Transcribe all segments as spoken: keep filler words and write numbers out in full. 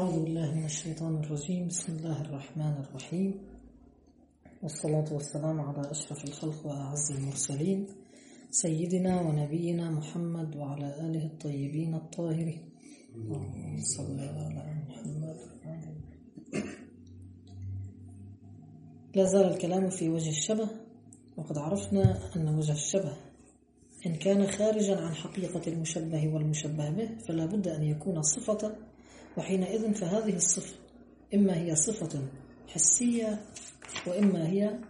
أعوذ بالله من الشيطان الرجيم. بسم الله الرحمن الرحيم، والصلاة والسلام على أشرف الخلق وأعز المرسلين سيدنا ونبينا محمد وعلى آله الطيبين الطاهرين. صلى على محمد. لا زال الكلام في وجه الشبه، وقد عرفنا أن وجه الشبه إن كان خارجا عن حقيقة المشبه والمشبه به فلا بد أن يكون صفة، وحينئذ فهذه الصفة إما هي صفة حسية وإما هي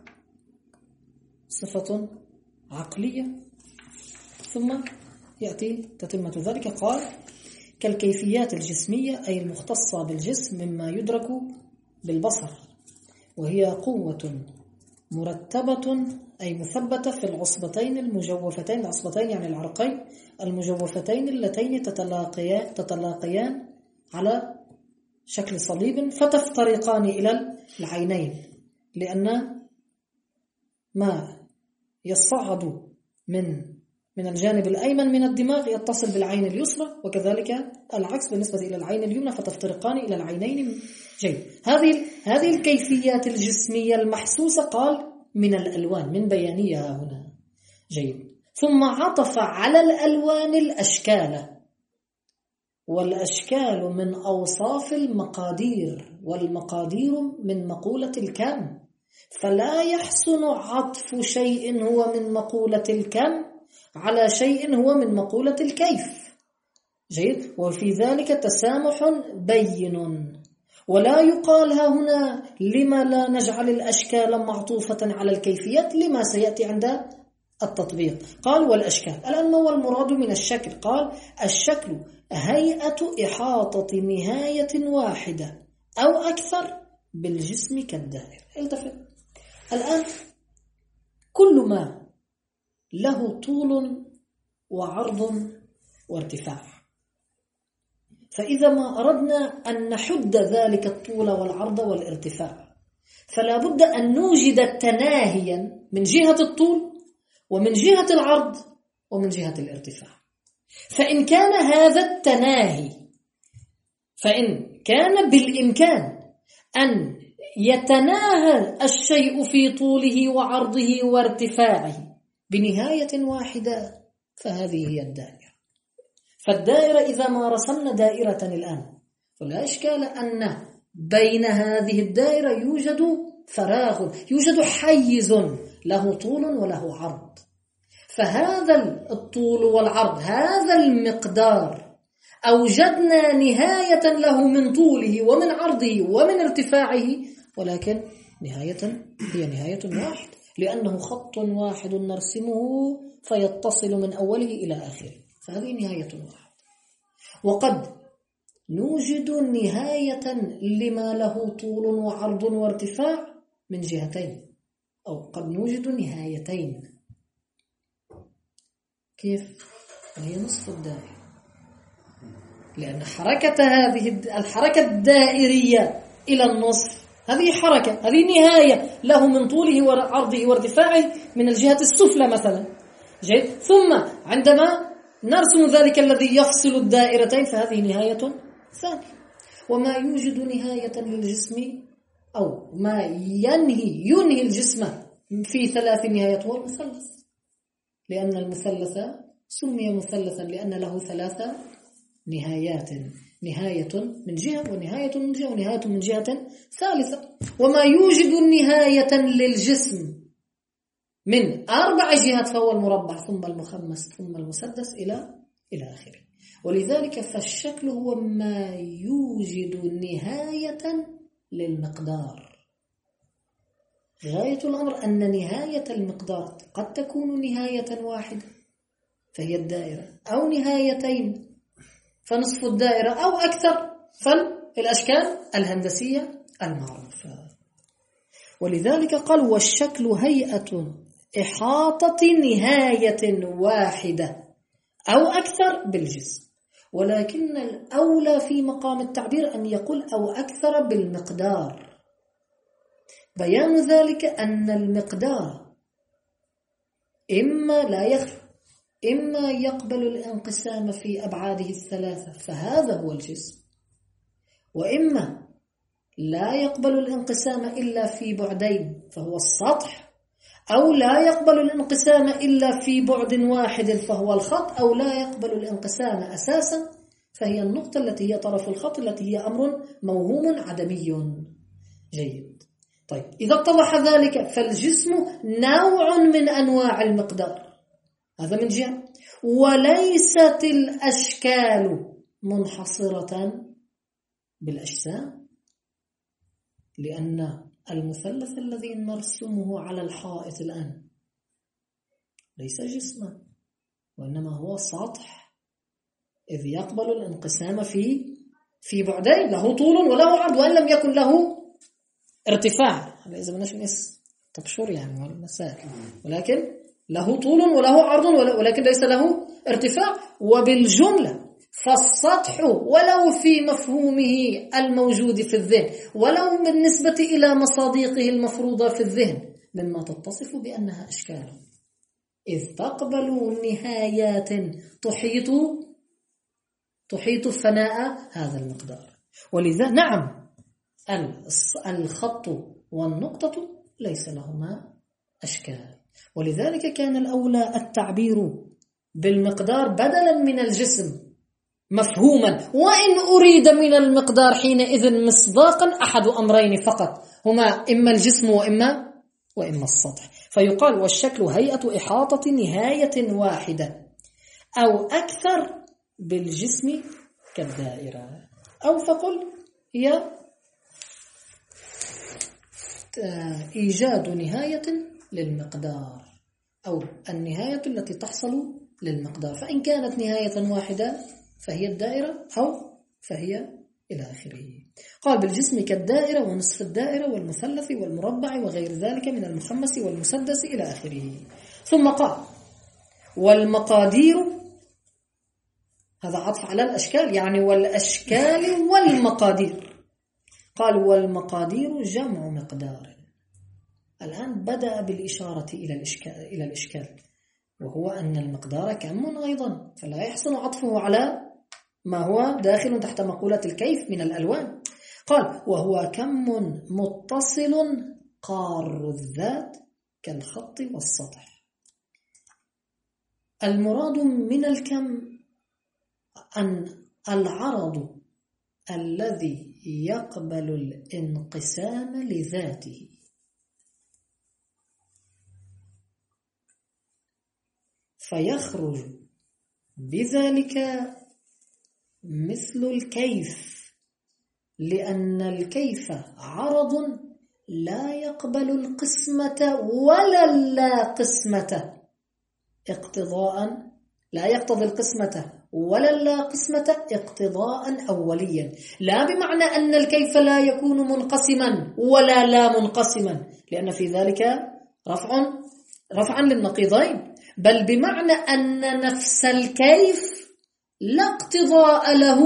صفة عقلية. ثم يأتي تتمة ذلك، قال كالكيفيات الجسمية أي المختصة بالجسم مما يدرك بالبصر، وهي قوة مرتبة أي مثبتة في العصبتين المجوفتين، العصبتين يعني العرقين المجوفتين اللتين تتلاقيان, تتلاقيان على شكل صليب فتفترقان إلى العينين، لأن ما يصعد من من الجانب الأيمن من الدماغ يتصل بالعين اليسرى، وكذلك العكس بالنسبة إلى العين اليمنى فتفترقان إلى العينين. جيد. هذه هذه الكيفيات الجسمية المحسوسة قال من الألوان، من بيانيها هنا. جيد. ثم عطف على الألوان الأشكال، والأشكال من أوصاف المقادير، والمقادير من مقولة الكم، فلا يحسن عطف شيء هو من مقولة الكم على شيء هو من مقولة الكيف. جيد. وفي ذلك تسامح بين، ولا يقال ها هنا لما لا نجعل الأشكال معطوفة على الكيفيات، لما سيأتي عند التطبيق. قال والأشكال. الآن ما هو المراد من الشكل؟ قال الشكل هيئة إحاطة نهاية واحدة أو أكثر بالجسم كالدائرة. التفت الآن، كل ما له طول وعرض وارتفاع، فإذا ما أردنا أن نحد ذلك الطول والعرض والارتفاع فلا بد أن نوجد تناهيا من جهة الطول ومن جهة العرض ومن جهة الارتفاع. فإن كان هذا التناهي، فإن كان بالإمكان أن يتناهى الشيء في طوله وعرضه وارتفاعه بنهاية واحدة فهذه هي الدائرة. فالدائرة إذا ما رسمنا دائرة الآن فلا إشكال أن بين هذه الدائرة يوجد فراغ، يوجد حيز له طول وله عرض، فهذا الطول والعرض، هذا المقدار أوجدنا نهاية له من طوله ومن عرضه ومن ارتفاعه، ولكن نهاية هي نهاية واحد، لأنه خط واحد نرسمه فيتصل من أوله إلى آخره، فهذه نهاية واحد. وقد نوجد نهاية لما له طول وعرض وارتفاع من جهتين، أو قد نوجد نهايتين. كيف؟ وهي نصف الدائرة، لأن حركة هذه الحركة الدائرية إلى النصف هذه حركة، هذه نهاية له من طوله وعرضه وارتفاعه من الجهة السفلى مثلا. جيد. ثم عندما نرسم ذلك الذي يفصل الدائرتين فهذه نهاية ثانية. وما يوجد نهاية للجسم أو ما ينهي ينهي الجسم في ثلاث نهايات هو المثلث، لأن المثلث سمي مثلثا لأن له ثلاث نهايات، نهاية من جهة ونهاية من جهة ونهاية من جهة ثالثة. وما يوجد نهاية للجسم من أربع جهات فهو المربع ثم المخمس ثم المسدس إلى إلى آخره. ولذلك فالشكل هو ما يوجد نهاية للمقدار. غاية الأمر أن نهاية المقدار قد تكون نهاية واحدة فهي الدائرة، أو نهايتين فنصف الدائرة، أو أكثر فالأشكال الهندسية المعروفة. ولذلك قال والشكل هيئة إحاطة نهاية واحدة أو أكثر بالجسم، ولكن الأولى في مقام التعبير أن يقول أو أكثر بالمقدار. بيان ذلك أن المقدار إما لا يخلو إما يقبل الانقسام في أبعاده الثلاثة فهذا هو الجسم، وإما لا يقبل الانقسام إلا في بعدين فهو السطح، أو لا يقبل الانقسام إلا في بعد واحد فهو الخط، أو لا يقبل الانقسام أساسا فهي النقطة التي هي طرف الخط التي هي أمر موهوم عدمي. جيد. طيب إذا اتضح ذلك فالجسم نوع من أنواع المقدار، هذا من جهة، وليست الأشكال منحصرة بالأجسام، لأن المثلث الذي نرسمه على الحائط الآن ليس جسما وإنما هو سطح، إذ يقبل الانقسام في في بعدين، له طول وله عرض وإن لم يكن له ارتفاع. هذا إذا بدناش نقيس تبشر يعني والمسائل، ولكن له طول وله عرض ولكن ليس له ارتفاع. وبالجملة فالسطح ولو في مفهومه الموجود في الذهن ولو بالنسبة إلى مصادقه المفروضة في الذهن مما تتصف بأنها أشكال، إذ تقبل نهايات تحيط تحيط فناء هذا المقدار. ولذا نعم الخط والنقطة ليس لهما أشكال، ولذلك كان الأولى التعبير بالمقدار بدلا من الجسم مفهوما، وإن أريد من المقدار حينئذ مصداقا أحد أمرين فقط، هما إما الجسم وإما وإما السطح. فيقال والشكل هيئة إحاطة نهاية واحدة أو أكثر بالجسم كالدائرة، أو فقل هي إيجاد نهاية للمقدار أو النهاية التي تحصل للمقدار، فإن كانت نهاية واحدة فهي الدائرة أو فهي إلى آخره. قال بالجسم كالدائرة ونصف الدائرة والمثلث والمربع وغير ذلك من المخمس والمسدس إلى آخره. ثم قال والمقادير، هذا عطف على الأشكال يعني والأشكال والمقادير. قال والمقادير جمع مقدار. الآن بدأ بالإشارة إلى الإشكال, إلى الإشكال وهو أن المقدار كم أيضا، فلا يحسن عطفه على ما هو داخل تحت مقولة الكيف من الألوان. قال وهو كم متصل قار الذات كالخط والسطح. المراد من الكم أن العرض الذي يقبل الانقسام لذاته، فيخرج بذلك مثل الكيف، لأن الكيف عرض لا يقبل القسمة ولا اللا قسمة اقتضاء، لا يقتضي القسمة ولا اللا قسمة اقتضاء أوليا، لا بمعنى أن الكيف لا يكون منقسما ولا لا منقسما لأن في ذلك رفع رفعا للنقيضين، بل بمعنى أن نفس الكيف لا اقتضاء له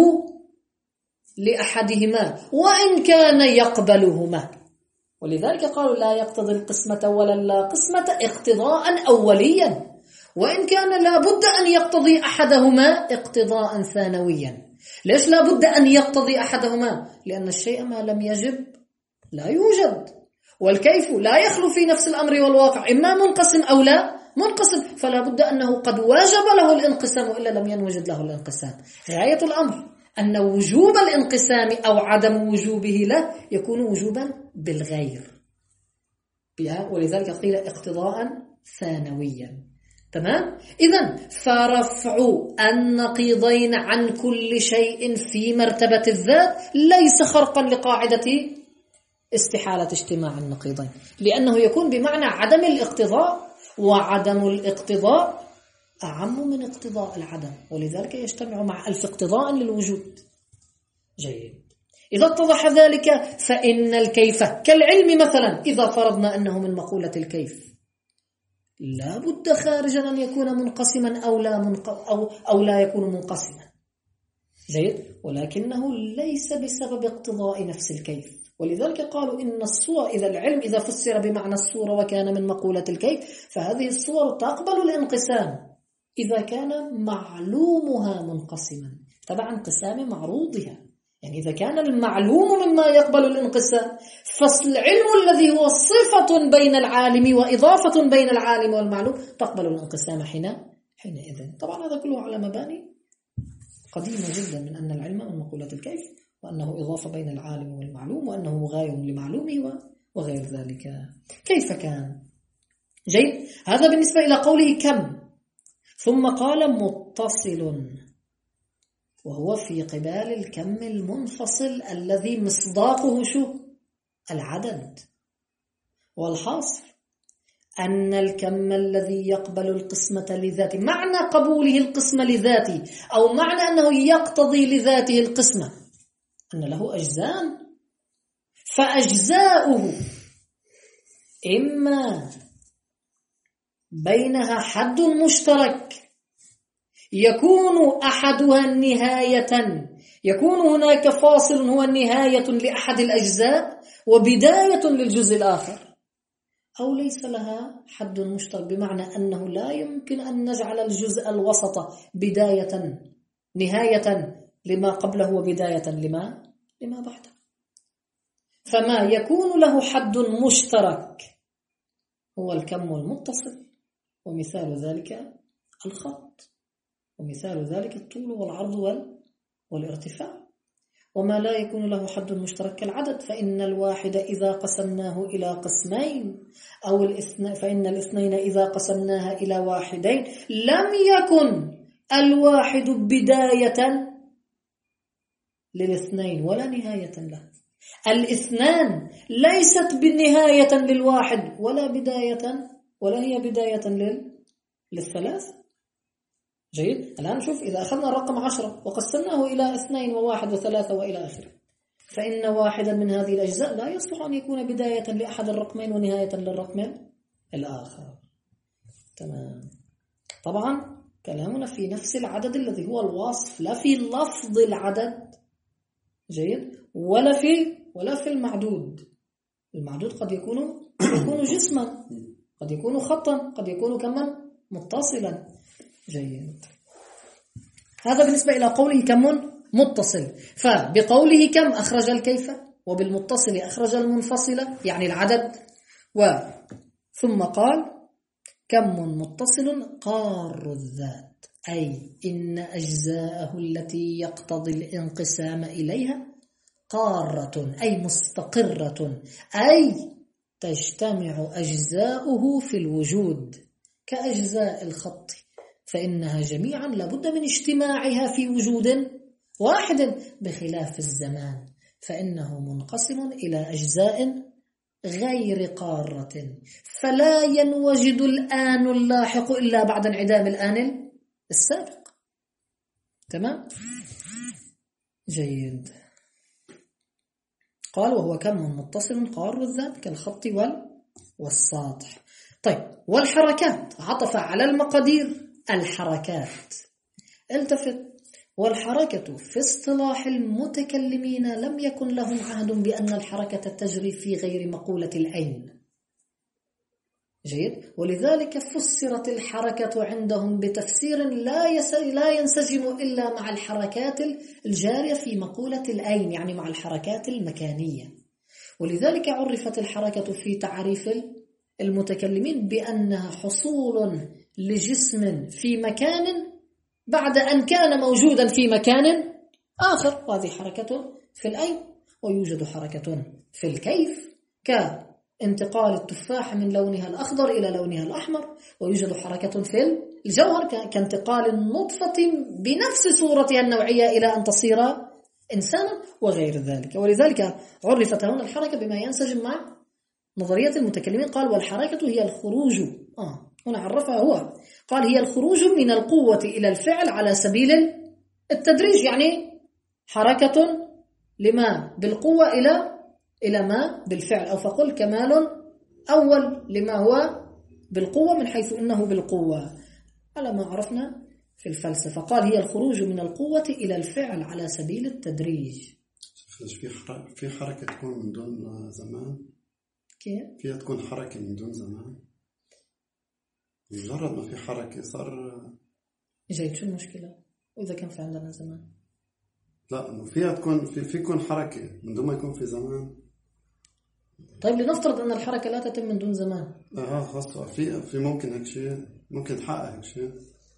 لأحدهما وإن كان يقبلهما، ولذلك قالوا لا يقتضي القسمة ولا اللا قسمة اقتضاء أوليا، وإن كان لا بد أن يقتضي أحدهما اقتضاء ثانويا. ليش لا بد أن يقتضي أحدهما؟ لأن الشيء ما لم يجب لا يوجد، والكيف لا يخلو في نفس الأمر والواقع إما منقسم أو لا منقسم، فلا بد أنه قد واجب له الانقسام وإلا لم ينوجد له الانقسام. غاية الأمر أن وجوب الانقسام أو عدم وجوبه له يكون وجوبا بالغير، ولذلك قيل اقتضاء ثانويا. تمام؟ إذن فرفع النقيضين عن كل شيء في مرتبة الذات ليس خرقا لقاعدة استحالة اجتماع النقيضين، لأنه يكون بمعنى عدم الاقتضاء، وعدم الاقتضاء أعم من اقتضاء العدم، ولذلك يجتمع مع ألف اقتضاء للوجود. جيد. إذا اتضح ذلك فإن الكيف كالعلم مثلا، إذا فرضنا أنه من مقولة الكيف لا بد خارجا أن يكون منقسما أو لا, منق... أو... أو لا يكون منقسما. جيد. ولكنه ليس بسبب اقتضاء نفس الكيف، ولذلك قالوا إن الصور إذا العلم إذا فسر بمعنى الصورة وكان من مقولة الكيف فهذه الصور تقبل الانقسام إذا كان معلومها منقسما تبع انقسام معروضها. يعني إذا كان المعلوم مما يقبل الانقسام، فالعلم الذي هو صفة بين العالم وإضافة بين العالم والمعلوم تقبل الانقسام حين حينئذ. طبعا هذا كله على مباني قديمة جدا من أن العلم من مقولات الكيف، وأنه إضافة بين العالم والمعلوم، وأنه غاية لمعلومه وغير ذلك. كيف كان؟ جيد. هذا بالنسبة إلى قوله كم. ثم قال متصل، وهو في قبال الكم المنفصل الذي مصداقه شو؟ العدد. والحاصل أن الكم الذي يقبل القسمة لذاته، معنى قبوله القسمة لذاته أو معنى أنه يقتضي لذاته القسمة أن له أجزاء، فأجزاؤه إما بينها حد مشترك يكون أحدها نهاية، يكون هناك فاصل هو نهاية لأحد الأجزاء وبداية للجزء الآخر، أو ليس لها حد مشترك، بمعنى أنه لا يمكن أن نجعل الجزء الوسط بداية نهاية لما قبله وبداية لما لما بعده. فما يكون له حد مشترك هو الكم المتصل، ومثال ذلك الخط، ومثال ذلك الطول والعرض والارتفاع. وما لا يكون له حد مشترك كالعدد، فإن الواحد إذا قسمناه إلى قسمين أو الاثنين، فإن الاثنين إذا قسمناها إلى واحدين لم يكن الواحد بداية للاثنين ولا نهاية له. الاثنان ليست بالنهاية للواحد ولا بداية ولا هي بداية للثلاث. جيد. الآن شوف، إذا أخذنا رقم عشرة وقسمناه إلى اثنين وواحد وثلاثة وإلى آخره، فإن واحدا من هذه الأجزاء لا يصلح أن يكون بداية لأحد الرقمين ونهاية للرقم الآخر. تمام. طبعا كلامنا في نفس العدد الذي هو الوصف، لا في لفظ العدد. جيد. ولا في ولا في المعدود. المعدود قد يكون يكون جسما، قد يكون خطا، قد يكون كما متصلا. جيد. هذا بالنسبة إلى قوله كم متصل. فبقوله كم أخرج الكيف، وبالمتصل أخرج المنفصل يعني العدد. وثم قال كم متصل قار الذات، أي إن أجزاءه التي يقتضي الانقسام إليها قارة، أي مستقرة، أي تجتمع أجزاؤه في الوجود كأجزاء الخط، فإنها جميعا لابد من اجتماعها في وجود واحد، بخلاف الزمان فإنه منقسم إلى أجزاء غير قارة، فلا ينوجد الآن اللاحق إلا بعد انعدام الآن السابق. تمام؟ جيد. قال وهو كم متصل قار الذات كالخط والساطح. طيب، والحركات عطف على المقادير. الحركات، التفت، والحركة في اصطلاح المتكلمين لم يكن لهم عهد بأن الحركة تجري في غير مقولة العين. جيد. ولذلك فسرت الحركة عندهم بتفسير لا لا ينسجم إلا مع الحركات الجارية في مقولة العين، يعني مع الحركات المكانية. ولذلك عرفت الحركة في تعريف المتكلمين بأنها حصول لجسم في مكان بعد أن كان موجودا في مكان آخر، وهذه حركة في الأين. ويوجد حركة في الكيف كانتقال التفاح من لونها الأخضر إلى لونها الأحمر، ويوجد حركة في الجوهر كانتقال النطفة بنفس صورتها النوعية إلى أن تصير إنسانا وغير ذلك. ولذلك عرفت هنا الحركة بما ينسجم مع نظرية المتكلمين. قال والحركة هي الخروج، آه هنا عرفها هو، قال هي الخروج من القوة إلى الفعل على سبيل التدريج، يعني حركة لما بالقوة إلى إلى ما بالفعل، أو فقل كمال أول لما هو بالقوة من حيث إنه بالقوة، على ما عرفنا في الفلسفة. قال هي الخروج من القوة إلى الفعل على سبيل التدريج. في حركة تكون من دون زمان؟ كيف؟ فيها تكون حركة من دون زمان؟ مجرد ما في حركة صار. جيد. شو المشكلة وإذا كان في عندنا زمان؟ لا إنه فيها تكون في في يكون حركة من دون ما يكون في زمان. طيب لنفترض أن الحركة لا تتم من دون زمان. اه خاصة في في ممكن هيك شيء، ممكن تحقق هيك شيء.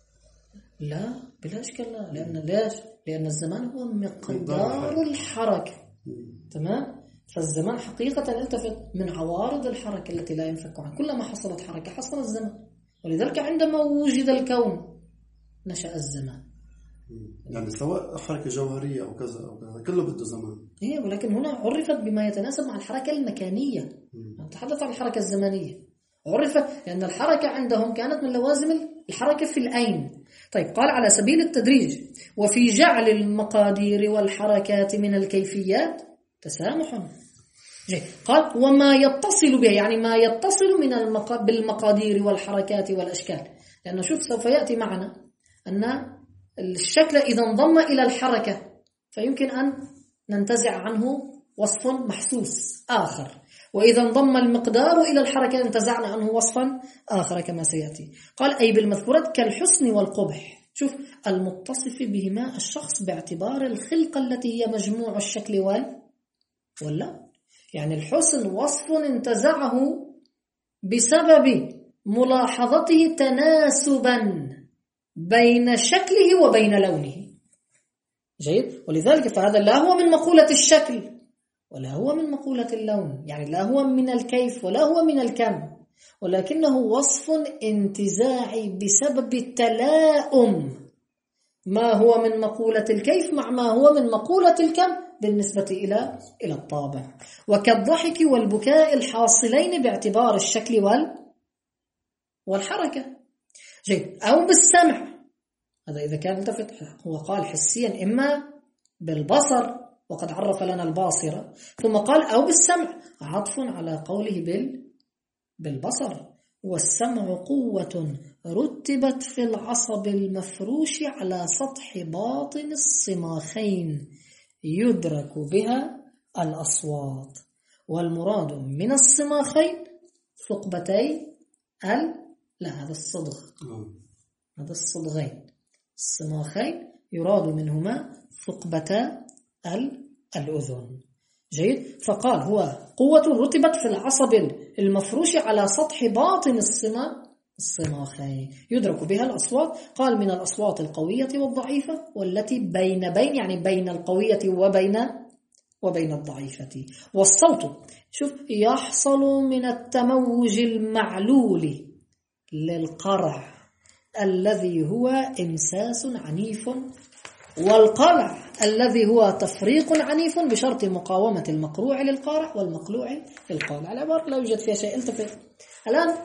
لا بلا إشكال لا، لأن ليش؟ لأن الزمان هو مقدار الحركة. تمام؟ فالزمان حقيقة التفت من عوارض الحركة التي لا ينفك عنها. كلما حصلت حركة حصل الزمان، ولذلك عندما وجد الكون نشأ الزمان. يعني سواء حركة جوهرية أو كذا أو كذا كله بده زمان. إيه، ولكن هنا عرفت بما يتناسب مع الحركة المكانية. نتحدث عن الحركة الزمنية. عرفت لأن الحركة عندهم كانت من لوازم الحركة في الأين. طيب قال على سبيل التدريج: وفي جعل المقادير والحركات من الكيفيات تسامح. جيد. قال: وما يتصل به، يعني ما يتصل من المق... بالمقادير والحركات والأشكال. لأن شوف سوف يأتي معنا أن الشكل إذا انضم إلى الحركة فيمكن أن ننتزع عنه وصف محسوس آخر، وإذا انضم المقدار إلى الحركة انتزعنا عنه وصفا آخر كما سيأتي. قال: أي بالمذكورات كالحسن والقبح. شوف، المتصف بهما الشخص باعتبار الخلقة التي هي مجموع الشكل وال ولا يعني الحسن وصف انتزعه بسبب ملاحظته تناسبا بين شكله وبين لونه. جيد. ولذلك فهذا لا هو من مقولة الشكل ولا هو من مقولة اللون، يعني لا هو من الكيف ولا هو من الكم، ولكنه وصف انتزاعي بسبب تلاؤم ما هو من مقولة الكيف مع ما هو من مقولة الكم بالنسبة إلى إلى الطابع. وكالضحك والبكاء الحاصلين باعتبار الشكل وال والحركة. جيد. أو بالسمع، هذا إذا كان التفت. هو قال حسيا إما بالبصر وقد عرف لنا الباصرة، ثم قال أو بالسمع، عطف على قوله بال بالبصر. والسمع قوة رتبت في العصب المفروش على سطح باطن الصماخين يدرك بها الأصوات. والمراد من الصماخين ثقبتي ال لا هذا الصدغ، هذا الصدغين. الصماخين يراد منهما ثقبتا الأذن. جيد. فقال هو قوة رتبت في العصب المفروش على سطح باطن الصما الصماخين يدرك بها الأصوات. قال: من الأصوات القوية والضعيفة والتي بين بين يعني بين القوية وبين وبين الضعيفة. والصوت شوف يحصل من التموج المعلول للقرع الذي هو إمساس عنيف، والقرع الذي هو تفريق عنيف بشرط مقاومة المقروع للقارع والمقلوع للقارع. العبارة لا يوجد فيها شيء. التفت الآن،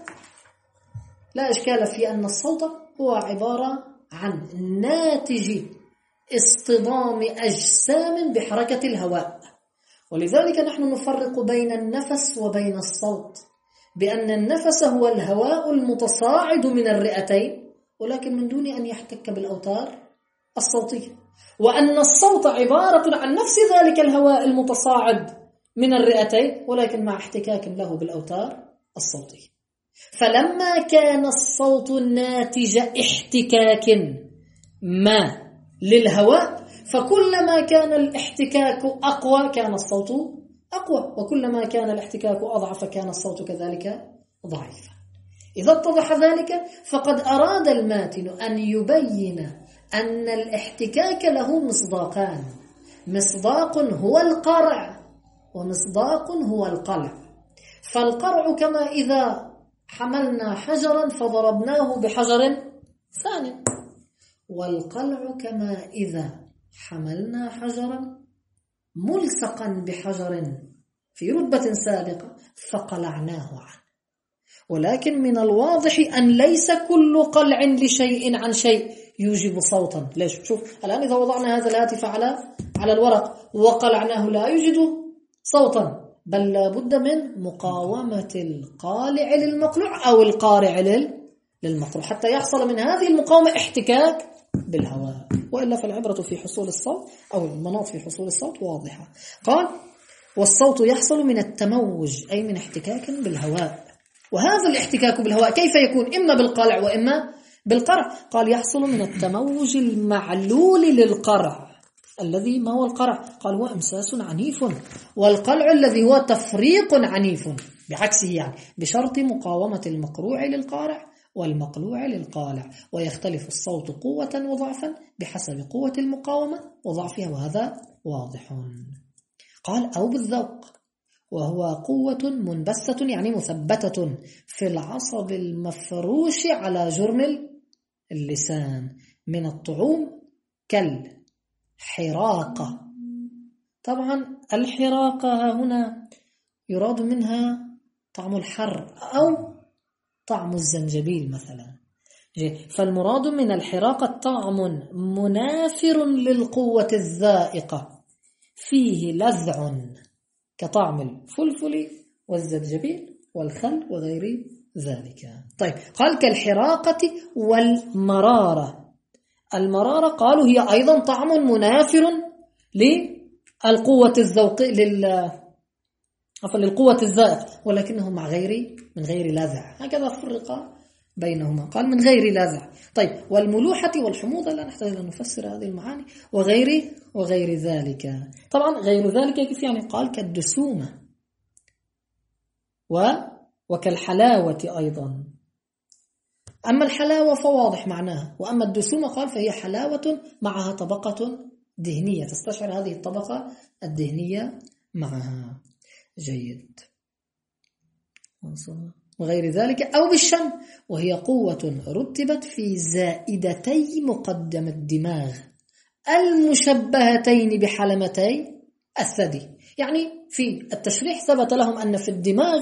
لا إشكال في أن الصوت هو عبارة عن ناتج اصطدام أجسام بحركة الهواء. ولذلك نحن نفرق بين النفس وبين الصوت، بأن النفس هو الهواء المتصاعد من الرئتين ولكن من دون أن يحتك بالأوتار الصوتية، وأن الصوت عبارة عن نفس ذلك الهواء المتصاعد من الرئتين ولكن مع احتكاك له بالأوتار الصوتية. فلما كان الصوت ناتج احتكاك ما للهواء فكلما كان الاحتكاك أقوى كان الصوت أقوى، وكلما كان الاحتكاك أضعف كان الصوت كذلك ضعيفا. إذا اتضح ذلك فقد أراد الماتن أن يبين أن الاحتكاك له مصداقان، مصداق هو القرع ومصداق هو القلع. فالقرع كما إذا حملنا حجرا فضربناه بحجر ثاني، والقلع كما إذا حملنا حجرا ملصقا بحجر في رتبة سابقة فقلعناه عنه. ولكن من الواضح أن ليس كل قلع لشيء عن شيء يوجب صوتا. ليش؟ شوف الآن إذا وضعنا هذا الهاتف على على الورق وقلعناه لا يوجد صوتا، بل لابد من مقاومة القالع للمقلوع أو القارع للمقلوع حتى يحصل من هذه المقاومة احتكاك بالهواء، وإلا فالعبرة في حصول الصوت أو المناط في حصول الصوت واضحة. قال: والصوت يحصل من التموج أي من احتكاك بالهواء. وهذا الاحتكاك بالهواء كيف يكون؟ إما بالقلع وإما بالقرع. قال: يحصل من التموج المعلول للقرع الذي ما هو القرع؟ قال هو إمساس عنيف، والقلع الذي هو تفريق عنيف بعكسه، يعني بشرط مقاومة المقروع للقارع والمقلوع للقالع، ويختلف الصوت قوة وضعفا بحسب قوة المقاومة وضعفها، وهذا واضح. قال أو بالذوق، وهو قوة منبسة يعني مثبتة في العصب المفروش على جرم اللسان من الطعوم كالحراقة. طبعا الحراقة هنا يراد منها طعم الحر أو طعم الزنجبيل مثلا. فالمراد من الحراقة طعم منافر للقوة الذائقة فيه لذع كطعم الفلفل والزنجبيل والخل وغير ذلك. طيب قال كالحراقة والمرارة. المرارة قالوا هي أيضا طعم منافر للقوة الذوق لل للقوة الذائقة، ولكنه مع غير من غير لذع، هكذا فرق بينهما، قال من غير لذع. طيب والملوحة والحموضة لا نحتاج أن نفسر هذه المعاني، وغير وغير ذلك. طبعا غير ذلك كيف يعني؟ قال كالدسومة و وكالحلاوة أيضا. أما الحلاوة فواضح معناها، وأما الدسومة قال فهي حلاوة معها طبقة دهنية، تستشعر هذه الطبقة الدهنية معها. جيد. وغير ذلك أو بالشم، وهي قوة رتبت في زائدتي مقدم الدماغ المشبهتين بحلمتي الثدي. يعني في التشريح ثبت لهم أن في الدماغ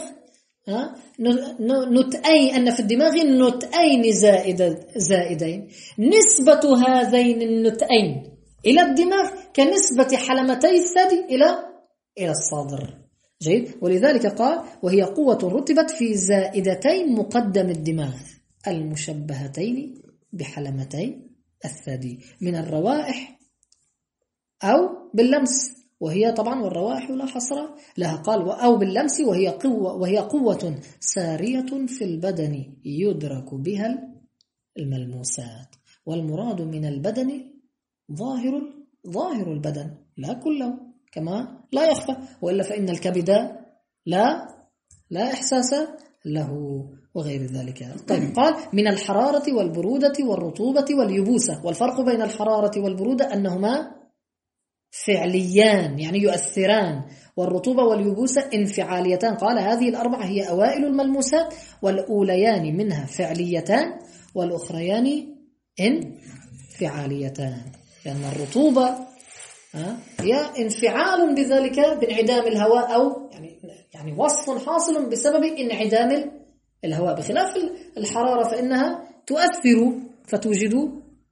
نتأين أن في الدماغ نتأين زائد زائدين، نسبة هذين النتأين إلى الدماغ كنسبة حلمتي الثدي إلى إلى الصدر. جيد. ولذلك قال وهي قوة رتبت في زائدتين مقدم الدماغ المشبهتين بحلمتي الثدي من الروائح أو باللمس، وهي طبعا والروائح لا حصر لها. قال أو باللمس، وهي قوة وهي قوة سارية في البدن يدرك بها الملموسات. والمراد من البدن ظاهر ظاهر البدن لا كله، كما لا يخفى، وإلا فإن الكبد لا لا إحساس له وغير ذلك. طيب قال من الحرارة والبرودة والرطوبة واليبوسة. والفرق بين الحرارة والبرودة أنهما فعليان يعني يؤثران، والرطوبة واليبوسة انفعاليتان. قال هذه الأربعة هي أوائل الملموسات، والأوليان منها فعليتان والأخريان انفعاليتان، لأن الرطوبة هي انفعال بذلك بانعدام الهواء، أو يعني يعني وصف حاصل بسبب انعدام الهواء، بخلاف الحرارة فإنها تؤثر فتوجد،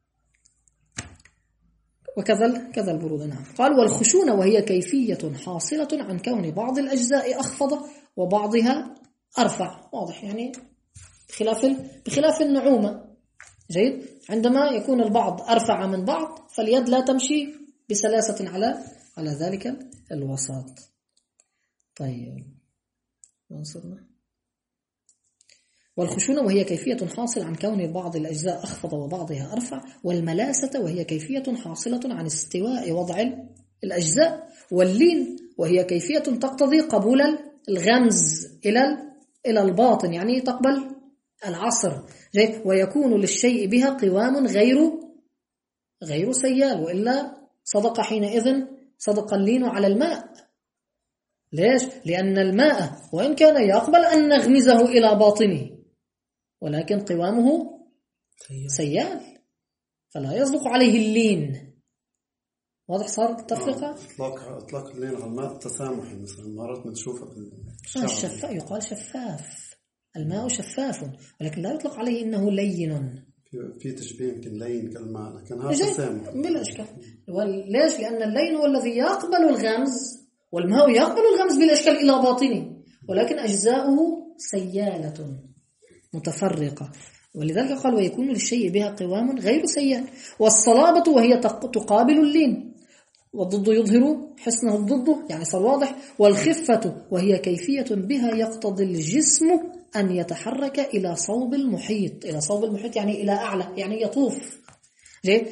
وكذا كذا البرودة. نعم. قال والخشونة وهي كيفية حاصلة عن كون بعض الأجزاء أخفض وبعضها أرفع. واضح يعني بخلاف بخلاف النعومة. جيد. عندما يكون البعض أرفع من بعض فاليد لا تمشي بسلاسة على على ذلك الوسط. طيب وصلنا. والخشونة وهي كيفية حاصلة عن كون بعض الأجزاء أخفض وبعضها أرفع. والملاسة وهي كيفية حاصلة عن استواء وضع الأجزاء. واللين وهي كيفية تقتضي قبول الغمز إلى إلى الباطن، يعني تقبل العصر. ويكون للشيء بها قوام غير غير سيال، وإلا صدق حينئذ صدق اللين على الماء. ليش؟ لأن الماء وإن كان يقبل أن نغمزه إلى باطنه ولكن قوامه سيال، فلا يصدق عليه اللين. واضح صار التفرقة؟ اطلاق اطلاق اللين على الماء التسامحي مثلا مرات بنشوفها بالشارع. الشفاف يقال شفاف، الماء شفاف، ولكن لا يطلق عليه إنه لين. في تشبيه يمكن لين كالماء، لكن هذا تسامح بلا إشكال. ليش؟ لأن اللين هو الذي يقبل الغمز، والماء يقبل الغمز بلا إشكال إلى باطنه، ولكن أجزاؤه سيالة متفرقة. ولذلك قال ويكون للشيء بها قوام غير سيال. والصلابة وهي تقابل اللين، والضد يظهر حسنه الضد، يعني صار واضح. والخفة وهي كيفية بها يقتضي الجسم أن يتحرك إلى صوب المحيط. إلى صوب المحيط يعني إلى أعلى، يعني يطوف. جيد.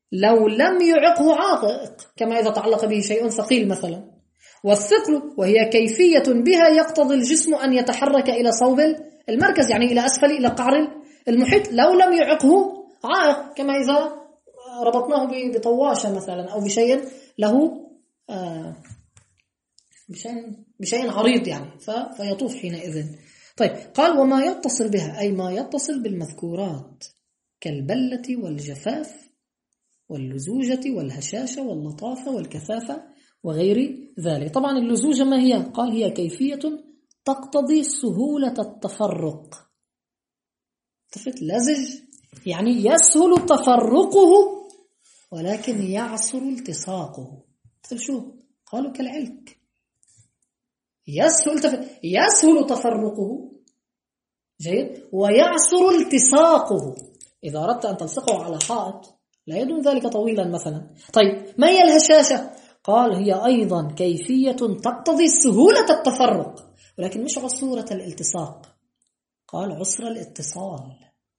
لو لم يعقه عائق، كما إذا تعلق به شيء ثقيل مثلا. والثقل وهي كيفية بها يقتضي الجسم أن يتحرك إلى صوب المركز، يعني إلى أسفل، إلى قعر المحيط، لو لم يعقه عائق، كما إذا ربطناه بطواشة مثلا أو بشيء له آه بشيء, بشيء عريض يعني فيطوف حينئذ. طيب، قال وما يتصل بها، أي ما يتصل بالمذكورات كالبلة والجفاف واللزوجة والهشاشة واللطافة والكثافة وغير ذلك. طبعا اللزوجة ما هي؟ قال هي كيفية تقتضي سهولة التفرق. تفت لزج يعني يسهل تفرقه ولكن يعسر التصاقه. تفت شو؟ قالوا كالعلك، يسهل تف... يسهل تفرقه، جيد، ويعسر التصاقه. إذا أردت أن تلصقه على حائط لا يدوم ذلك طويلا مثلا. طيب، ما هي الهشاشة؟ قال هي أيضا كيفية تقتضي سهولة التفرق ولكن مش عسورة الالتصاق، قال عسر الاتصال.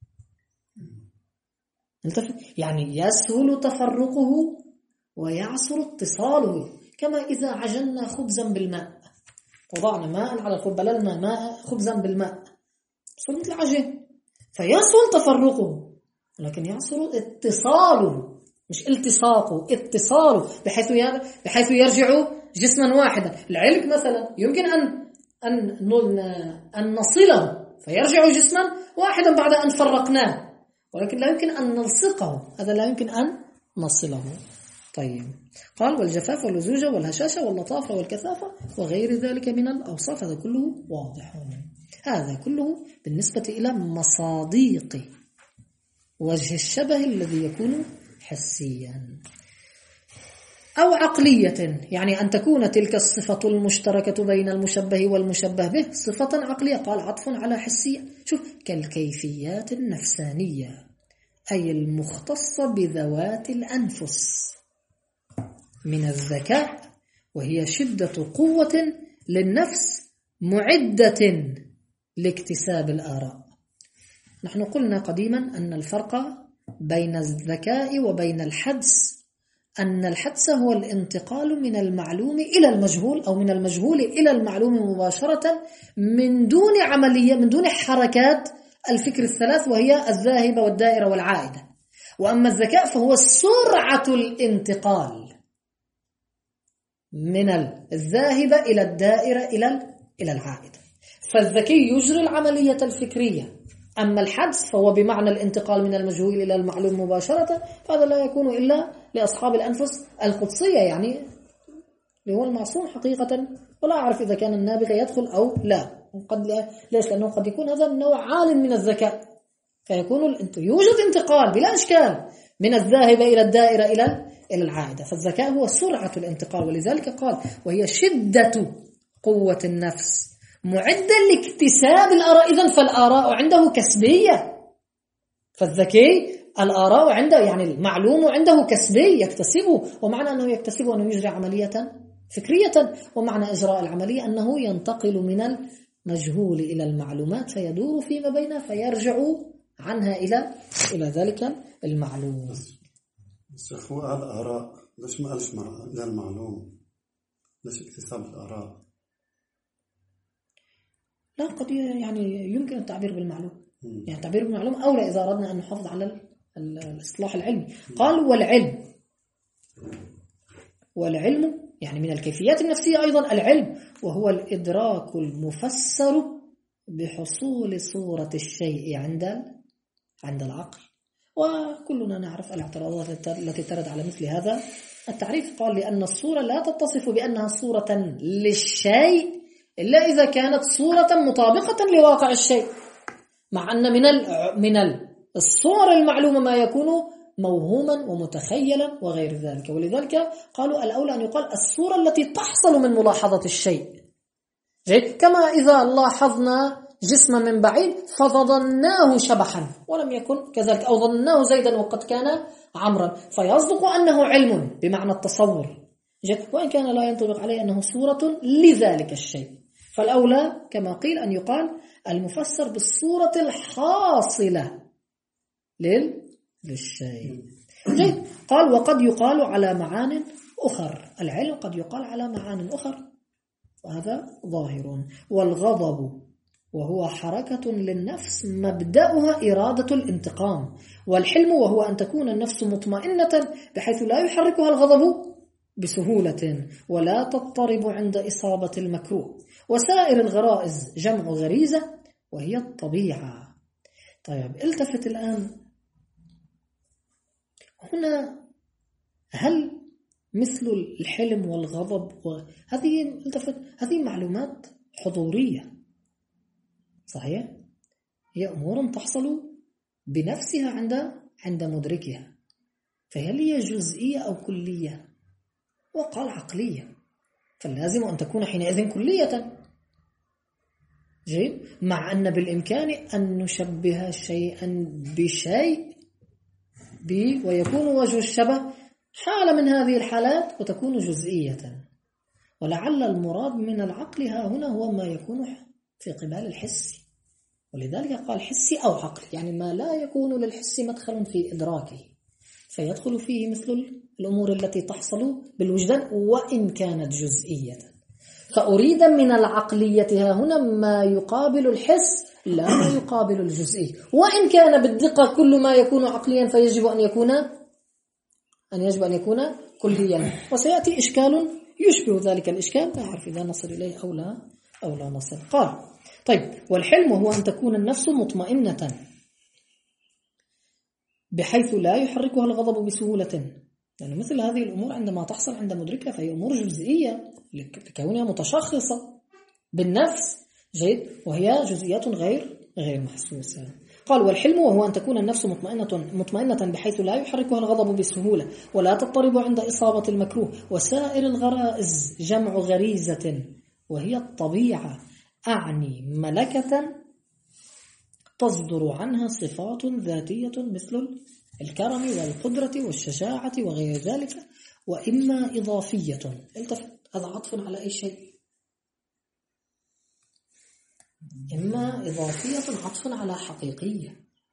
يعني يسهل تفرقه ويعسر اتصاله، كما إذا عجلنا خبزا بالماء، وضعنا ماء على الخبز، بللنا ماء خبزا بالماء، صار مثل عجين، فيسهل تفرقه ولكن يعسر اتصاله، مش التصاقه، اتصاله، بحيث بحيث يرجع جسما واحدا. العلك مثلا يمكن أن أن أن نصله فيرجع جسما واحدا بعد أن فرقناه، ولكن لا يمكن أن نلصقه، هذا لا يمكن أن نصله. طيب، قال والجفاف واللزوجة والهشاشة واللطافة والكثافة وغير ذلك من الأوصاف، هذا كله واضح. هذا كله بالنسبة إلى مصاديق وجه الشبه الذي يكون حسيا أو عقلية، يعني أن تكون تلك الصفة المشتركة بين المشبه والمشبه به صفة عقلية. قال عطف على حسية، شوف، كالكيفيات النفسانية أي المختصة بذوات الأنفس من الذكاء، وهي شدة قوة للنفس معدة لاكتساب الآراء. نحن قلنا قديما أن الفرق بين الذكاء وبين الحدس أن الحدس هو الانتقال من المعلوم إلى المجهول أو من المجهول إلى المعلوم مباشرة من دون عملية، من دون حركات الفكر الثلاث وهي الذاهبة والدائرة والعائدة. وأما الذكاء فهو سرعة الانتقال من الذاهبة إلى الدائرة إلى إلى العائدة. فالذكي يجري العملية الفكرية، أما الحدس فهو بمعنى الانتقال من المجهول إلى المعلوم مباشرة، فهذا لا يكون إلا لأصحاب الأنفس القدسية، يعني اللي هو المعصوم حقيقة، ولا أعرف إذا كان النابغة يدخل أو لا. قد لا. ليش؟ لأنه قد يكون هذا النوع عال من الذكاء، فيكون يوجد انتقال بلا إشكال من الذاهبة إلى الدائرة إلى إلى العائدة. فالذكاء هو سرعة الانتقال، ولذلك قال وهي شدة قوة النفس معدة لاكتساب الآراء. إذن فالآراء عنده كسبية، فالذكي الآراء عنده يعني المعلوم عنده كسبي يكتسبه، ومعنى أنه يكتسبه أنه يجري عملية فكرية، ومعنى إجراء العملية أنه ينتقل من المجهول إلى المعلومات فيدور فيما بينها فيرجع عنها إلى إلى ذلك المعلوم. الشيخ هو قال آراء، ليش ما قالش مع المعلوم؟ ليش اكتساب الآراء؟ لا، قد يعني يمكن التعبير بالمعلوم، يعني التعبير بالمعلوم أولى إذا أردنا أن نحافظ على الاصطلاح العلمي. قال والعلم، والعلم يعني من الكيفيات النفسية أيضا العلم، وهو الإدراك المفسر بحصول صورة الشيء عند عند العقل. وكلنا نعرف الاعتراضات التي ترد على مثل هذا التعريف. قال لأن الصورة لا تتصف بأنها صورة للشيء إلا إذا كانت صورة مطابقة لواقع الشيء، مع أن من من الصور المعلومة ما يكون موهوما ومتخيلا وغير ذلك. ولذلك قالوا الأولى أن يقال الصورة التي تحصل من ملاحظة الشيء، كما إذا لاحظنا جسما من بعيد فظنناه شبحا ولم يكن كذلك، أو ظنناه زيدا وقد كان عمرا، فيصدق أنه علم بمعنى التصور، وإن كان لا ينطبق عليه أنه صورة لذلك الشيء. فالأولى كما قيل أن يقال المفسر بالصورة الحاصلة للشيء. جيد. قال وقد يقال على معان أخر، العلم قد يقال على معان أخر وهذا ظاهر. والغضب وهو حركة للنفس مبدأها إرادة الانتقام، والحلم وهو أن تكون النفس مطمئنة بحيث لا يحركها الغضب بسهولة ولا تضطرب عند إصابة المكروه. وسائر الغرائز جمع غريزة وهي الطبيعة. طيب التفت الآن هنا، هل مثل الحلم والغضب وهذه التفت هذه معلومات حضورية صحيح؟ هي أمور تحصل بنفسها عند عند مدركها، فهل هي جزئية أو كلية؟ وقال عقلية، فاللازم أن تكون حينئذ كلية. جيد. مع أن بالإمكان أن نشبه شيئا بشيء ب ويكون وجه الشبه حالة من هذه الحالات وتكون جزئية. ولعل المراد من العقل ها هنا هو ما يكون في قبال الحس، ولذلك قال حسي أو عقل، يعني ما لا يكون للحس مدخل في إدراكه فيدخل فيه مثل الأمور التي تحصل بالوجدان وإن كانت جزئية. فأريد من العقلية ها هنا ما يقابل الحس لا ما يقابل الجزئي، وإن كان بالدقة كل ما يكون عقليا فيجب أن يكون أن يجب أن يكون كليا. وسيأتي إشكال يشبه ذلك الإشكال لا أعرف إذا نصل إليه أو لا أو لا نصل. قال طيب والحلم هو أن تكون النفس مطمئنة بحيث لا يحركها الغضب بسهولة، يعني مثل هذه الأمور عندما تحصل عند مدركها فهي أمور جزئية لكونها متشخصة بالنفس. جيد. وهي جزئيات غير غير محسوسة. قال والحلم وهو أن تكون النفس مطمئنة مطمئنة بحيث لا يحركها الغضب بسهولة ولا تضطرب عند إصابة المكروه. وسائر الغرائز جمع غريزة وهي الطبيعة، أعني ملكة تصدر عنها صفات ذاتية مثل الكرم والقدرة والشجاعة وغير ذلك، وإما إضافية. التفت، هذا عطف على أي شيء؟ إما إضافية عطف على حقيقية،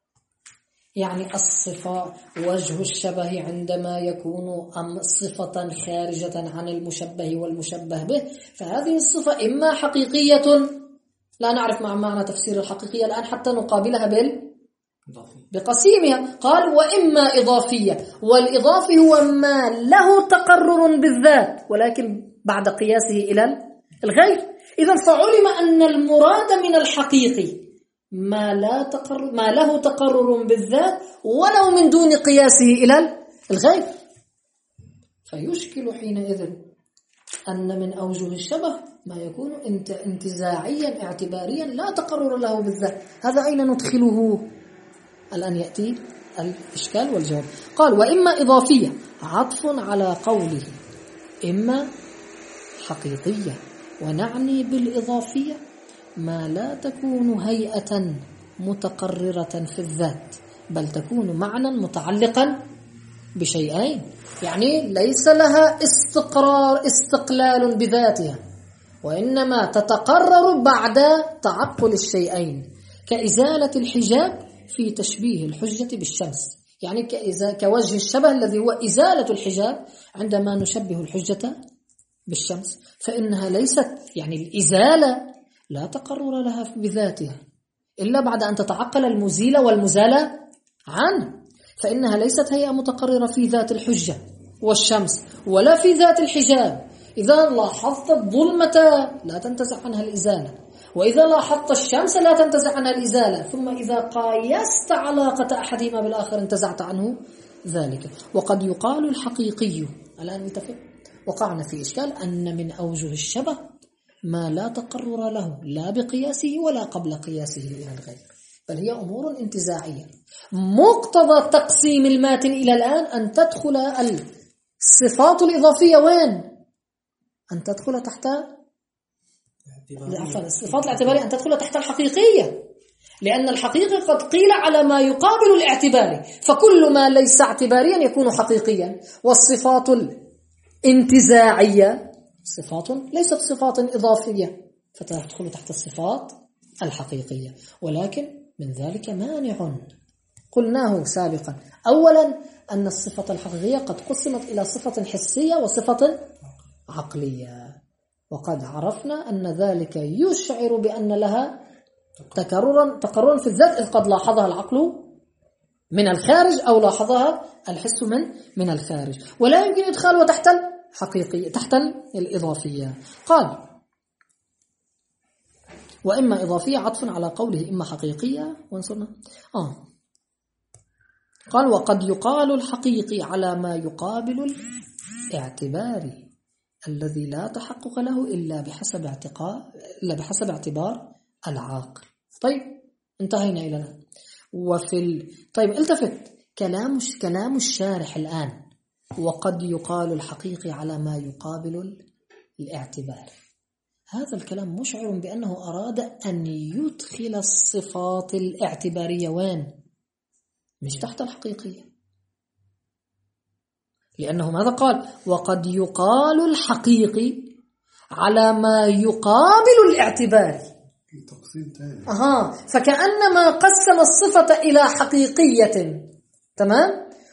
يعني الصفة وجه الشبه عندما يكون أم صفة خارجة عن المشبه والمشبه به فهذه الصفة إما حقيقية لا نعرف مع معنى تفسير الحقيقية الآن حتى نقابلها بال بقسيمها. قال وإما إضافية، والإضافي هو ما له تقرر بالذات ولكن بعد قياسه إلى الغير. إذن فعلم أن المراد من الحقيقي ما لا تقرر ما له تقرر بالذات ولو من دون قياسه إلى الغير. فيشكل حينئذ أن من أوجه الشبه ما يكون انتزاعيا اعتباريا لا تقرر له بالذات. هذا أين ندخله؟ الآن يأتي الإشكال والجواب. قال وإما إضافية عطف على قوله إما حقيقية، ونعني بالإضافية ما لا تكون هيئة متقررة في الذات بل تكون معنى متعلقا بشيئين، يعني ليس لها استقرار استقلال بذاتها وإنما تتقرر بعد تعقل الشيئين، كإزالة الحجاب في تشبيه الحجة بالشمس، يعني كوجه الشبه الذي هو إزالة الحجاب عندما نشبه الحجة بالشمس، فإنها ليست يعني الإزالة لا تقرر لها بذاتها إلا بعد أن تتعقل المزيل والمزال عنه، فإنها ليست هيئة متقررة في ذات الحجة والشمس ولا في ذات الحجاب. إذا لاحظت الظلمة لا تنتزع عنها الإزالة، وإذا لاحظت الشمس لا تنتزع عنها الإزالة، ثم إذا قايست علاقة أحدهما بالآخر انتزعت عنه ذلك. وقد يقال الحقيقي، الآن نتفق وقعنا في إشكال أن من أوجه الشبه ما لا تقرر له لا بقياسه ولا قبل قياسه إلى الغير، بل هي أمور انتزاعية. مقتضى تقسيم الماتن إلى الآن أن تدخل الصفات الإضافية وين؟ أن تدخل تحت الصفات الاعتبارية، أن تدخل تحت الحقيقية، لأن الحقيقة قد قيل على ما يقابل الاعتباري، فكل ما ليس اعتباريا يكون حقيقيا. والصفات الانتزاعية صفات ليست صفات إضافية فتدخل تحت الصفات الحقيقية، ولكن من ذلك مانع قلناه سابقا. أولا أن الصفة الحقيقية قد قسمت إلى صفة حسية وصفة عقلية، وقد عرفنا أن ذلك يشعر بأن لها تكررا تكررا في الذات، إذ قد لاحظها العقل من الخارج أو لاحظها الحس من من الخارج، ولا يمكن إدخالها تحت الحقيقية تحت الإضافية. قال وإما إضافية عطف على قوله إما حقيقية وانصرنا آه قال وقد يقال الحقيقي على ما يقابل الاعتباري الذي لا تحقق له إلا بحسب اعتقاد إلا بحسب اعتبار العاقل. طيب انتهينا إلى الآن. وفي ال... طيب التفت كلام كلام الشارح الآن وقد يقال الحقيقي على ما يقابل الاعتبار، هذا الكلام مشعر بأنه أراد أن يدخل الصفات الاعتبارية وين؟ مش تحت الحقيقية، لأنه ماذا قال؟ وقد يقال الحقيقي على ما يقابل الاعتباري. أها، فكأنما قسم الصفة إلى حقيقية تمام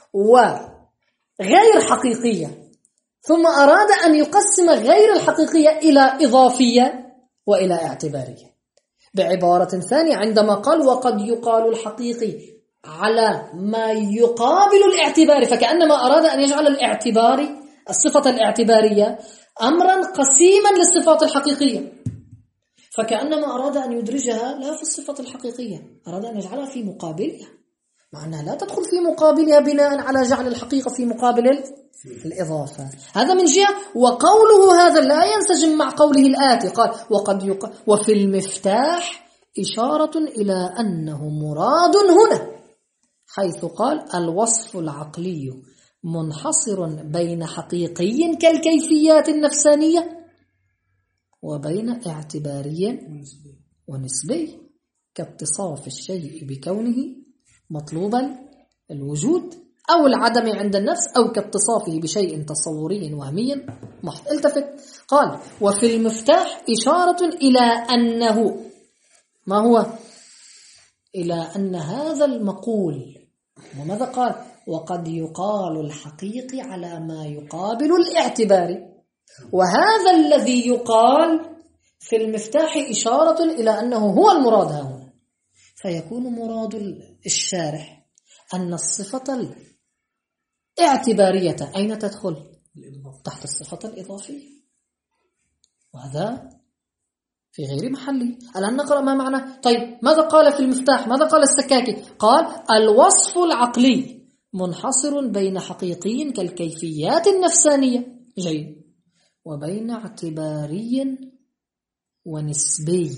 وغير حقيقية، ثم أراد أن يقسم غير الحقيقية إلى إضافية وإلى اعتبارية. بعبارة ثانية عندما قال وقد يقال الحقيقي على ما يقابل الاعتبار، فكأنما أراد أن يجعل الاعتباري الصفة الاعتبارية أمرا قسيما للصفات الحقيقية، فكأنما أراد أن يدرجها لا في الصفة الحقيقية، أراد أن يجعلها في مقابلها، مع أنها لا تدخل في مقابلها بناء على جعل الحقيقة في مقابل الإضافة. هذا من جهة. وقوله هذا لا ينسجم مع قوله الآتي، قال وقد يق... وفي المفتاح إشارة إلى أنه مراد هنا حيث قال الوصف العقلي منحصر بين حقيقي كالكيفيات النفسانية وبين اعتباري ونسبي كاتصاف الشيء بكونه مطلوب الوجود أو العدم عند النفس، أو كاتصافه بشيء تصوري وهمي محض. التفت قال وفي المفتاح إشارة إلى أنه ما هو؟ إلى أن هذا المقول، وماذا قال؟ وقد يقال الحقيقي على ما يقابل الاعتباري، وهذا الذي يقال في المفتاح إشارة إلى أنه هو المراد هنا، فيكون مراد الشارح أن الصفة الاعتبارية أين تدخل؟ تحت الصفة الإضافية، وهذا في غير محله. الآن نقرأ ما معنى. طيب ماذا قال في المفتاح؟ ماذا قال السكاكي؟ قال الوصف العقلي منحصر بين حقيقي كالكيفيات النفسانية جيد وبين اعتباري ونسبي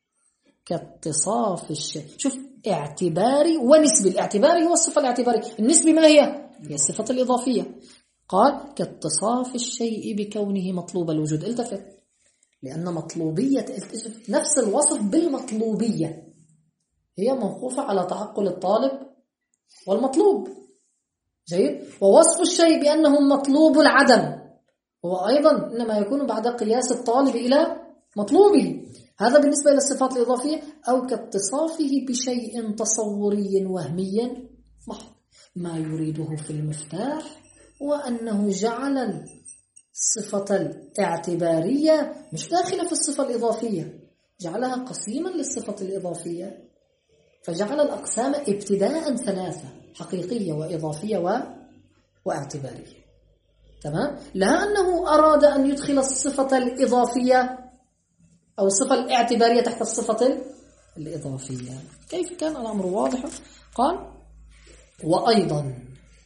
كاتصاف الشيء. شوف اعتباري ونسبي، الاعتباري هو الصفة الاعتبارية، النسبي ما هي؟ هي الصفة الإضافية. قال كاتصاف الشيء بكونه مطلوب الوجود. التفت، لأن مطلوبية نفس الوصف بالمطلوبية هي موقوفة على تعقل الطالب والمطلوب جيد، ووصف الشيء بأنه مطلوب العدم هو أيضا إنما يكون بعد قياس الطالب إلى مطلوبه. هذا بالنسبة إلى الصفات الإضافية. أو كاتصافه بشيء تصوري وهمي محض. ما يريده في المفتاح وأنه جعل الصفة الاعتبارية مش داخلة في الصفة الإضافية، جعلها قسيما للصفة الإضافية، فجعل الأقسام ابتداء ثلاثة: حقيقية وإضافية و... واعتبارية. تمام؟ لا أنه أراد أن يدخل الصفة الإضافية أو الصفة الاعتبارية تحت الصفة الإضافية. كيف كان الأمر واضح؟ قال وأيضا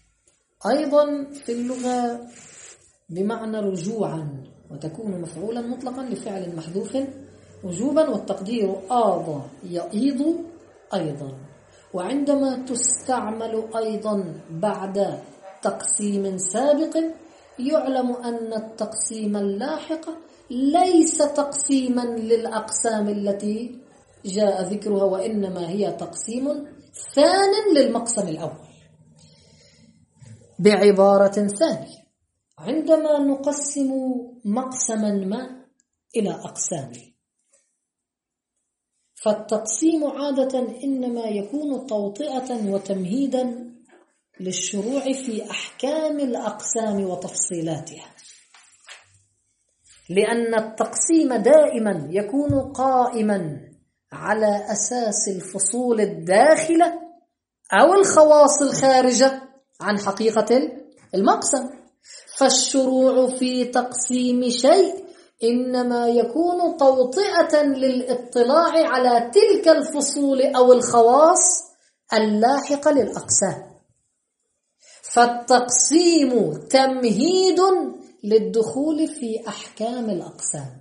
أيضا في اللغة بمعنى رجوعا، وتكون مفعولا مطلقا لفعل محذوف وجوبا، والتقدير آضى يأيض أيضا. وعندما تستعمل أيضا بعد تقسيم سابق يعلم أن التقسيم اللاحق ليس تقسيما للأقسام التي جاء ذكرها، وإنما هي تقسيم ثان للمقسم الأول. بعبارة ثانية، عندما نقسم مقسما ما إلى أقسام، فالتقسيم عادة إنما يكون توطئة وتمهيدا للشروع في أحكام الأقسام وتفصيلاتها، لأن التقسيم دائما يكون قائما على أساس الفصول الداخلة أو الخواص الخارجة عن حقيقة المقسم. فالشروع في تقسيم شيء إنما يكون توطئة للإطلاع على تلك الفصول أو الخواص اللاحقة للأقسام. فالتقسيم تمهيد للدخول في أحكام الأقسام.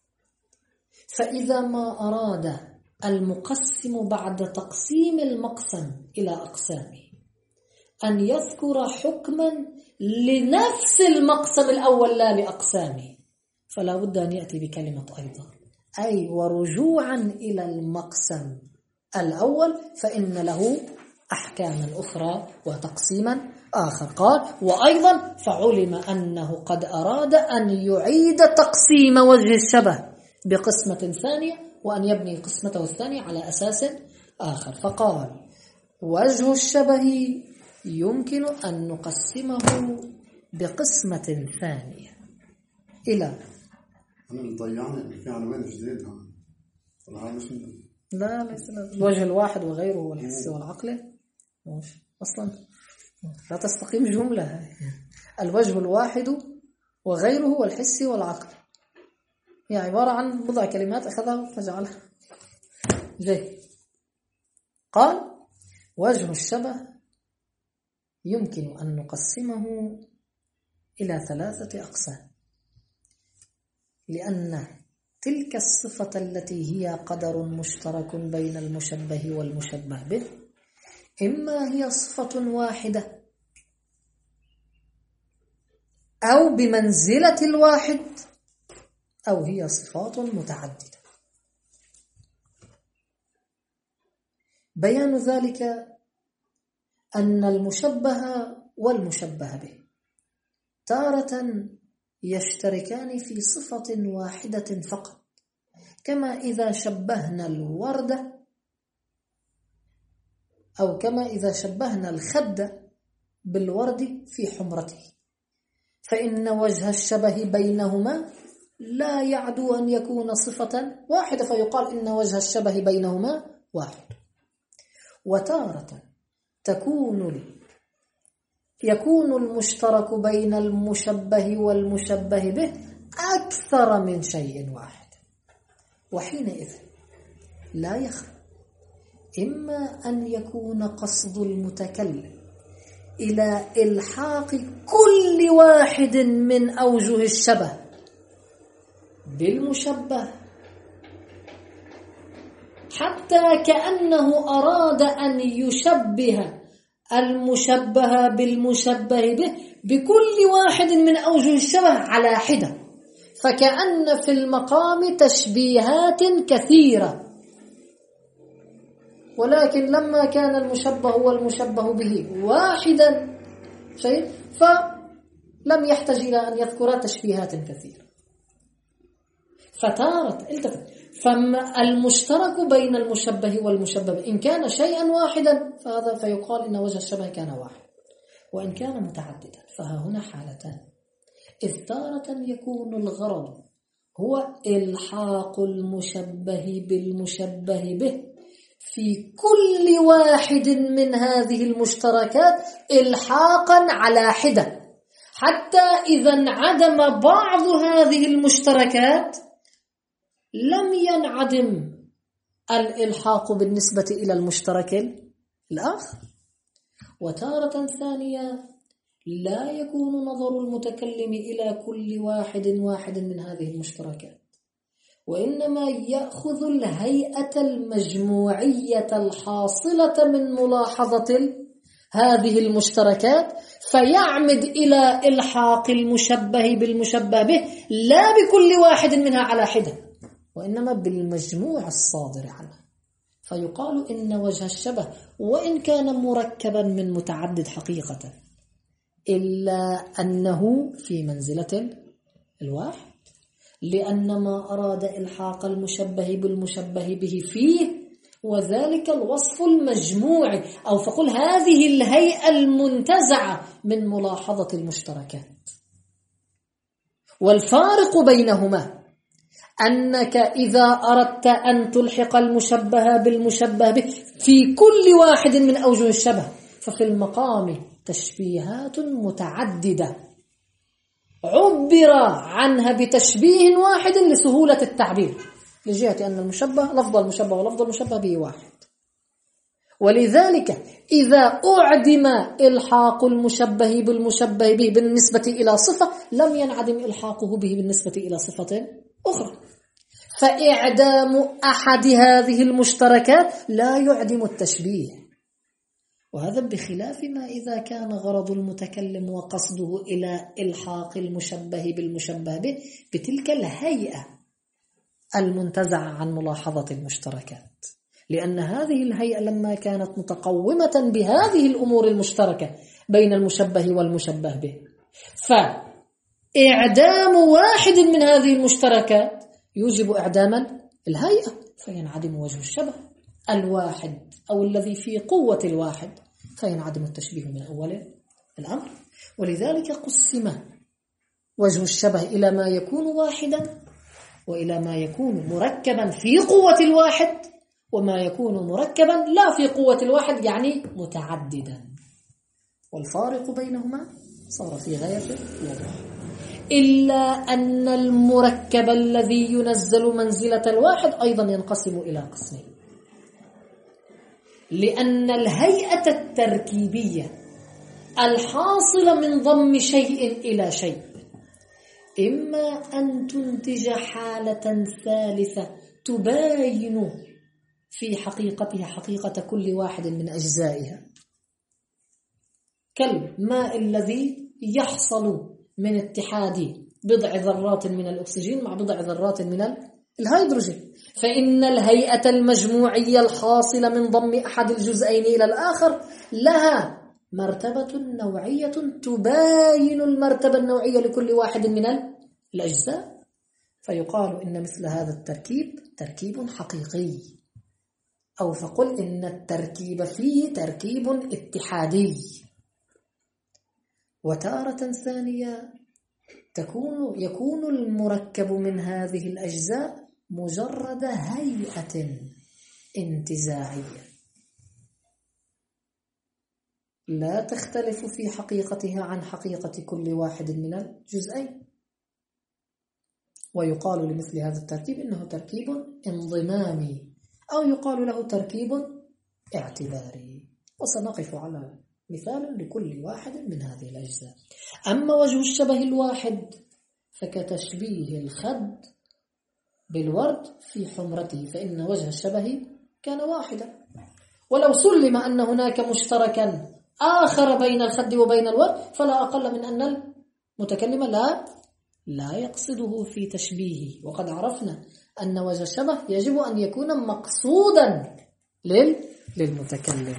فإذا ما أراد المقسم بعد تقسيم المقسم إلى أقسامه أن يذكر حكما لنفس المقسم الأول لا لأقسامه، فلا بد أن يأتي بكلمة أيضا، أي ورجوعا إلى المقسم الأول فإن له أحكاما أخرى وتقسيما آخر. قال وأيضا فعلم أنه قد أراد أن يعيد تقسيم وجه الشبه بقسمة ثانية وأن يبني قسمته الثانية على أساس آخر. فقال وجه الشبه يمكن أن نقسمه بقسمة ثانية إلى أنا اللي ضيعني في عنوان جديد. لا ليس الوجه الواحد وغيره هو الحس والعقل أصلا لا تستقيم جملة. الوجه الواحد وغيره هو الحس والعقل هي يعني عبارة عن بضع كلمات أخذها فجعلها جاي. قال وجه الشبه يمكن أن نقسمه إلى ثلاثة أقسام، لأن تلك الصفة التي هي قدر مشترك بين المشبه والمشبه به إما هي صفة واحدة أو بمنزلة الواحد أو هي صفات متعددة. بيان ذلك أن المشبه والمشبه به تارة يشتركان في صفة واحدة فقط، كما إذا شبهنا الوردة أو كما إذا شبهنا الخد بالورد في حمرته، فإن وجه الشبه بينهما لا يعدو أن يكون صفة واحدة فيقال إن وجه الشبه بينهما واحد. وتارة تكون يكون المشترك بين المشبه والمشبه به أكثر من شيء واحد، وحينئذ لا يخفى إما أن يكون قصد المتكلم إلى إلحاق كل واحد من أوجه الشبه بالمشبه حتى كأنه أراد أن يشبه المشبه بالمشبه به بكل واحد من أوجه الشبه على حدة، فكأن في المقام تشبيهات كثيرة. ولكن لما كان المشبه والمشبه به واحدا شيء فلم يحتاج إلى أن يذكر تشبيهات كثيرة. فتارة التفت فالمشترك بين المشبه والمشبه إن كان شيئا واحدا فهذا فيقال إن وجه الشبه كان واحد، وإن كان متعددا فها هنا حالتان. إذ تارة يكون الغرض هو إلحاق المشبه بالمشبه به في كل واحد من هذه المشتركات إلحاقا على حدة، حتى إذا انعدم بعض هذه المشتركات لم ينعدم الإلحاق بالنسبة إلى المشترك الآخر. وتارة ثانية لا يكون نظر المتكلم إلى كل واحد واحد من هذه المشتركات، وإنما يأخذ الهيئة المجموعية الحاصلة من ملاحظة هذه المشتركات فيعمد إلى إلحاق المشبه بالمشبه به لا بكل واحد منها على حدة، وإنما بالمجموع الصادر عنه. فيقال إن وجه الشبه وإن كان مركبا من متعدد حقيقة إلا أنه في منزلة الواحد، لأن ما أراد إلحاق المشبه بالمشبه به فيه وذلك الوصف المجموعي، أو فقل هذه الهيئة المنتزعة من ملاحظة المشتركات. والفارق بينهما أنك إذا أردت أن تلحق المشبه بالمشبه به في كل واحد من أوجه الشبه ففي المقام تشبيهات متعددة عبر عنها بتشبيه واحد لسهولة التعبير، لجهة أن المشبه لفظ المشبه ولفظ المشبه به واحد. ولذلك إذا أعدم إلحاق المشبه بالمشبه به بالنسبة إلى صفة لم ينعدم إلحاقه به بالنسبة إلى صفة أخرى. فإعدام أحد هذه المشتركات لا يعدم التشبيه، وهذا بخلاف ما إذا كان غرض المتكلم وقصده إلى إلحاق المشبه بالمشبه به بتلك الهيئة المنتزعة عن ملاحظة المشتركات، لأن هذه الهيئة لما كانت متقومة بهذه الأمور المشتركة بين المشبه والمشبه به، فإعدام واحد من هذه المشتركات يوجب إعدام الهيئة، فينعدم وجه الشبه الواحد أو الذي في قوة الواحد، فينعدم التشبيه من أول الأمر. ولذلك قسم وجه الشبه إلى ما يكون واحدا وإلى ما يكون مركبا في قوة الواحد وما يكون مركبا لا في قوة الواحد يعني متعددا. والفارق بينهما صار في غاية الوضوح، إلا أن المركب الذي ينزل منزلة الواحد أيضا ينقسم إلى قسمين، لأن الهيئة التركيبية الحاصلة من ضم شيء إلى شيء إما أن تنتج حالة ثالثة تباين في حقيقتها حقيقة كل واحد من أجزائها، كالماء الذي يحصل من اتحاد بضع ذرات من الأكسجين مع بضع ذرات من الهيدروجين، فإن الهيئة المجموعية الحاصلة من ضم أحد الجزئين إلى الآخر لها مرتبة نوعية تباين المرتبة النوعية لكل واحد من الأجزاء، فيقال إن مثل هذا التركيب تركيب حقيقي، أو فقل إن التركيب فيه تركيب اتحادي. وتارة ثانية تكون يكون المركب من هذه الأجزاء مجرد هيئة انتزاعية لا تختلف في حقيقتها عن حقيقة كل واحد من الجزئين، ويقال لمثل هذا التركيب إنه تركيب انضمامي أو يقال له تركيب اعتباري، وسنقف على مثال لكل واحد من هذه الأجزاء. أما وجه الشبه الواحد فكتشبيه الخد بالورد في حمرته، فإن وجه الشبه كان واحدا، ولو سلم أن هناك مشتركا آخر بين الخد وبين الورد فلا أقل من أن المتكلم لا لا يقصده في تشبيهه. وقد عرفنا أن وجه الشبه يجب أن يكون مقصودا لل... للمتكلم.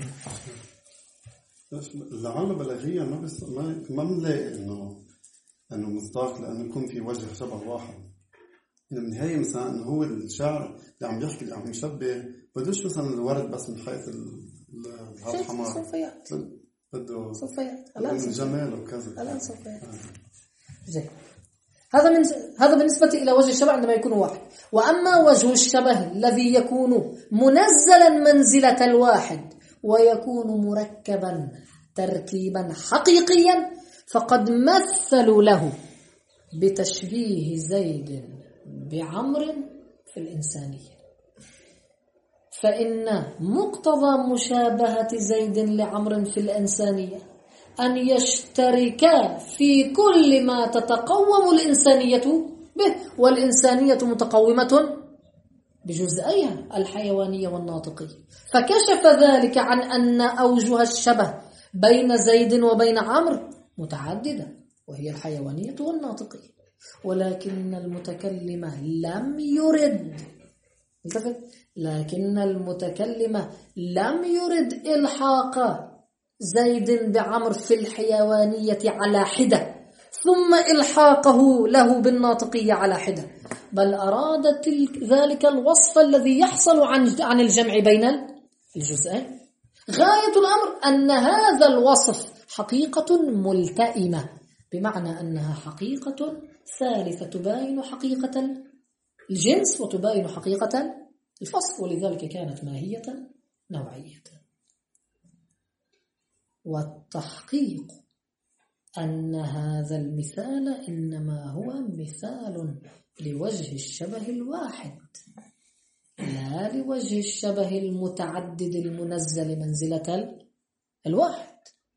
لعل بلاغيا ما بس ما ما بنلاقي إنه إنه مصداق لأنه يكون في وجه شبه واحد. إنه من هي مثلا إنه هو الشاعر اللي عم يحكي اللي عم يشبه بدوش مثلا الورد بس من حيث الحمار، صفيات بده صفيات الجمال وكذا الآن صفيات. زين، هذا من هذا بالنسبة إلى وجه الشبه عندما يكون واحد. وأما وجه الشبه الذي يكون منزلا منزلة الواحد ويكون مركبا تركيبا حقيقيا فقد مثلوا له بتشبيه زيد بعمر في الإنسانية، فإن مقتضى مشابهة زيد لعمر في الإنسانية أن يشتركا في كل ما تتقوم الإنسانية به، والإنسانية متقومة بجزئيها الحيوانية والناطقية، فكشف ذلك عن أن أوجه الشبه بين زيد وبين عمرو متعددة وهي الحيوانية والناطقية، ولكن المتكلم لم يرد لكن المتكلم لم يرد إلحاق زيد بعمر في الحيوانية على حدة ثم إلحاقه له بالناطقية على حدة، بل أراد تلك ذلك الوصف الذي يحصل عن عن الجمع بين الجزئين. غاية الأمر أن هذا الوصف حقيقة ملتئمة، بمعنى أنها حقيقة ثالثة تباين حقيقة الجنس وتباين حقيقة الفصل، ولذلك كانت ماهية نوعية. والتحقيق أن هذا المثال إنما هو مثال لوجه الشبه الواحد، لا لوجه الشبه المتعدد المنزل منزلة الواحد.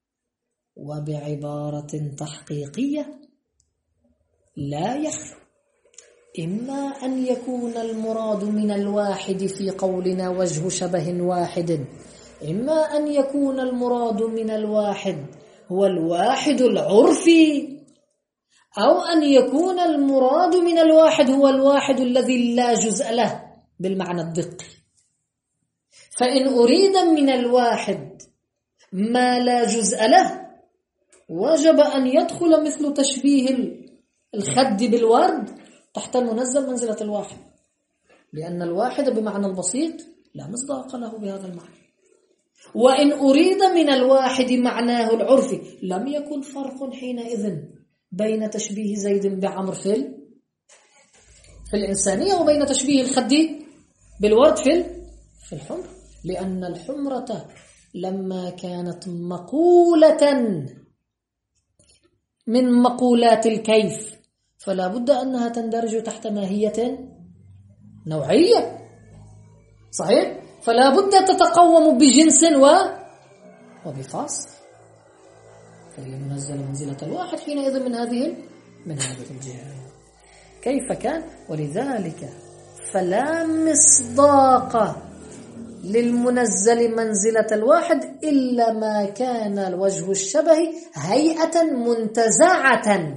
وبعبارة تحقيقية لا يخلو إما أن يكون المراد من الواحد في قولنا وجه شبه واحد، إما أن يكون المراد من الواحد هو الواحد العرفي، أو أن يكون المراد من الواحد هو الواحد الذي لا جزء له بالمعنى الدقي. فإن أريد من الواحد ما لا جزء له وجب أن يدخل مثل تشبيه الخد بالورد تحت المنزل منزلة الواحد، لأن الواحد بمعنى البسيط لا مصداق له بهذا المعنى. وإن أريد من الواحد معناه العرفي لم يكن فرق حينئذ بين تشبيه زيد بعمر في في الإنسانية وبين تشبيه الخد بالورد في في الحمر، لأن الحمرة لما كانت مقولة من مقولات الكيف فلا بد أنها تندرج تحت ماهية نوعية، صحيح؟ فلا بد تتقوم بجنس و وبفاصل، فهي منزلة منزلة الواحد حينئذ من هذه من هذه الجهة. كيف كان؟ ولذلك فلا مصداق للمنزل منزلة الواحد إلا ما كان وجه الشبه هيئة منتزعة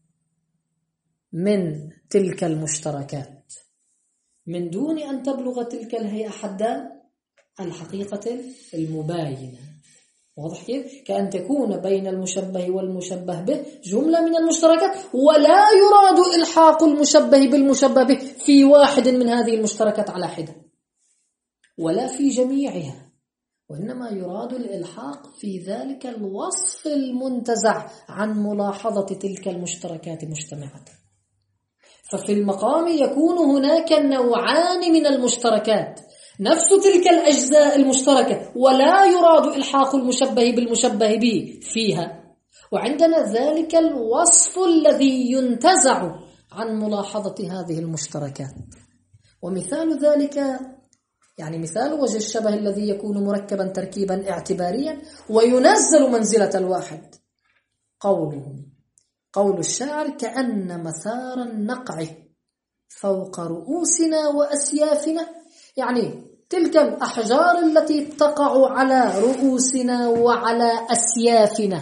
من تلك المشتركات من دون أن تبلغ تلك الهيئة حد الحقيقة المباينة. واضح كيف؟ كأن تكون بين المشبه والمشبه به جملة من المشتركات، ولا يراد إلحاق المشبه بالمشبه به في واحد من هذه المشتركات على حدة ولا في جميعها، وإنما يراد الإلحاق في ذلك الوصف المنتزع عن ملاحظة تلك المشتركات مجتمعة. ففي المقام يكون هناك نوعان من المشتركات، نفس تلك الأجزاء المشتركة، ولا يراد إلحاق المشبه بالمشبه به فيها، وعندنا ذلك الوصف الذي ينتزع عن ملاحظة هذه المشتركات. ومثال ذلك يعني مثال وجه الشبه الذي يكون مركبا تركيبا اعتباريا وينزل منزلة الواحد قوله قول الشاعر: كأن مثار النقع فوق رؤوسنا وأسيافنا، يعني تلك الأحجار التي تقع على رؤوسنا وعلى أسيافنا.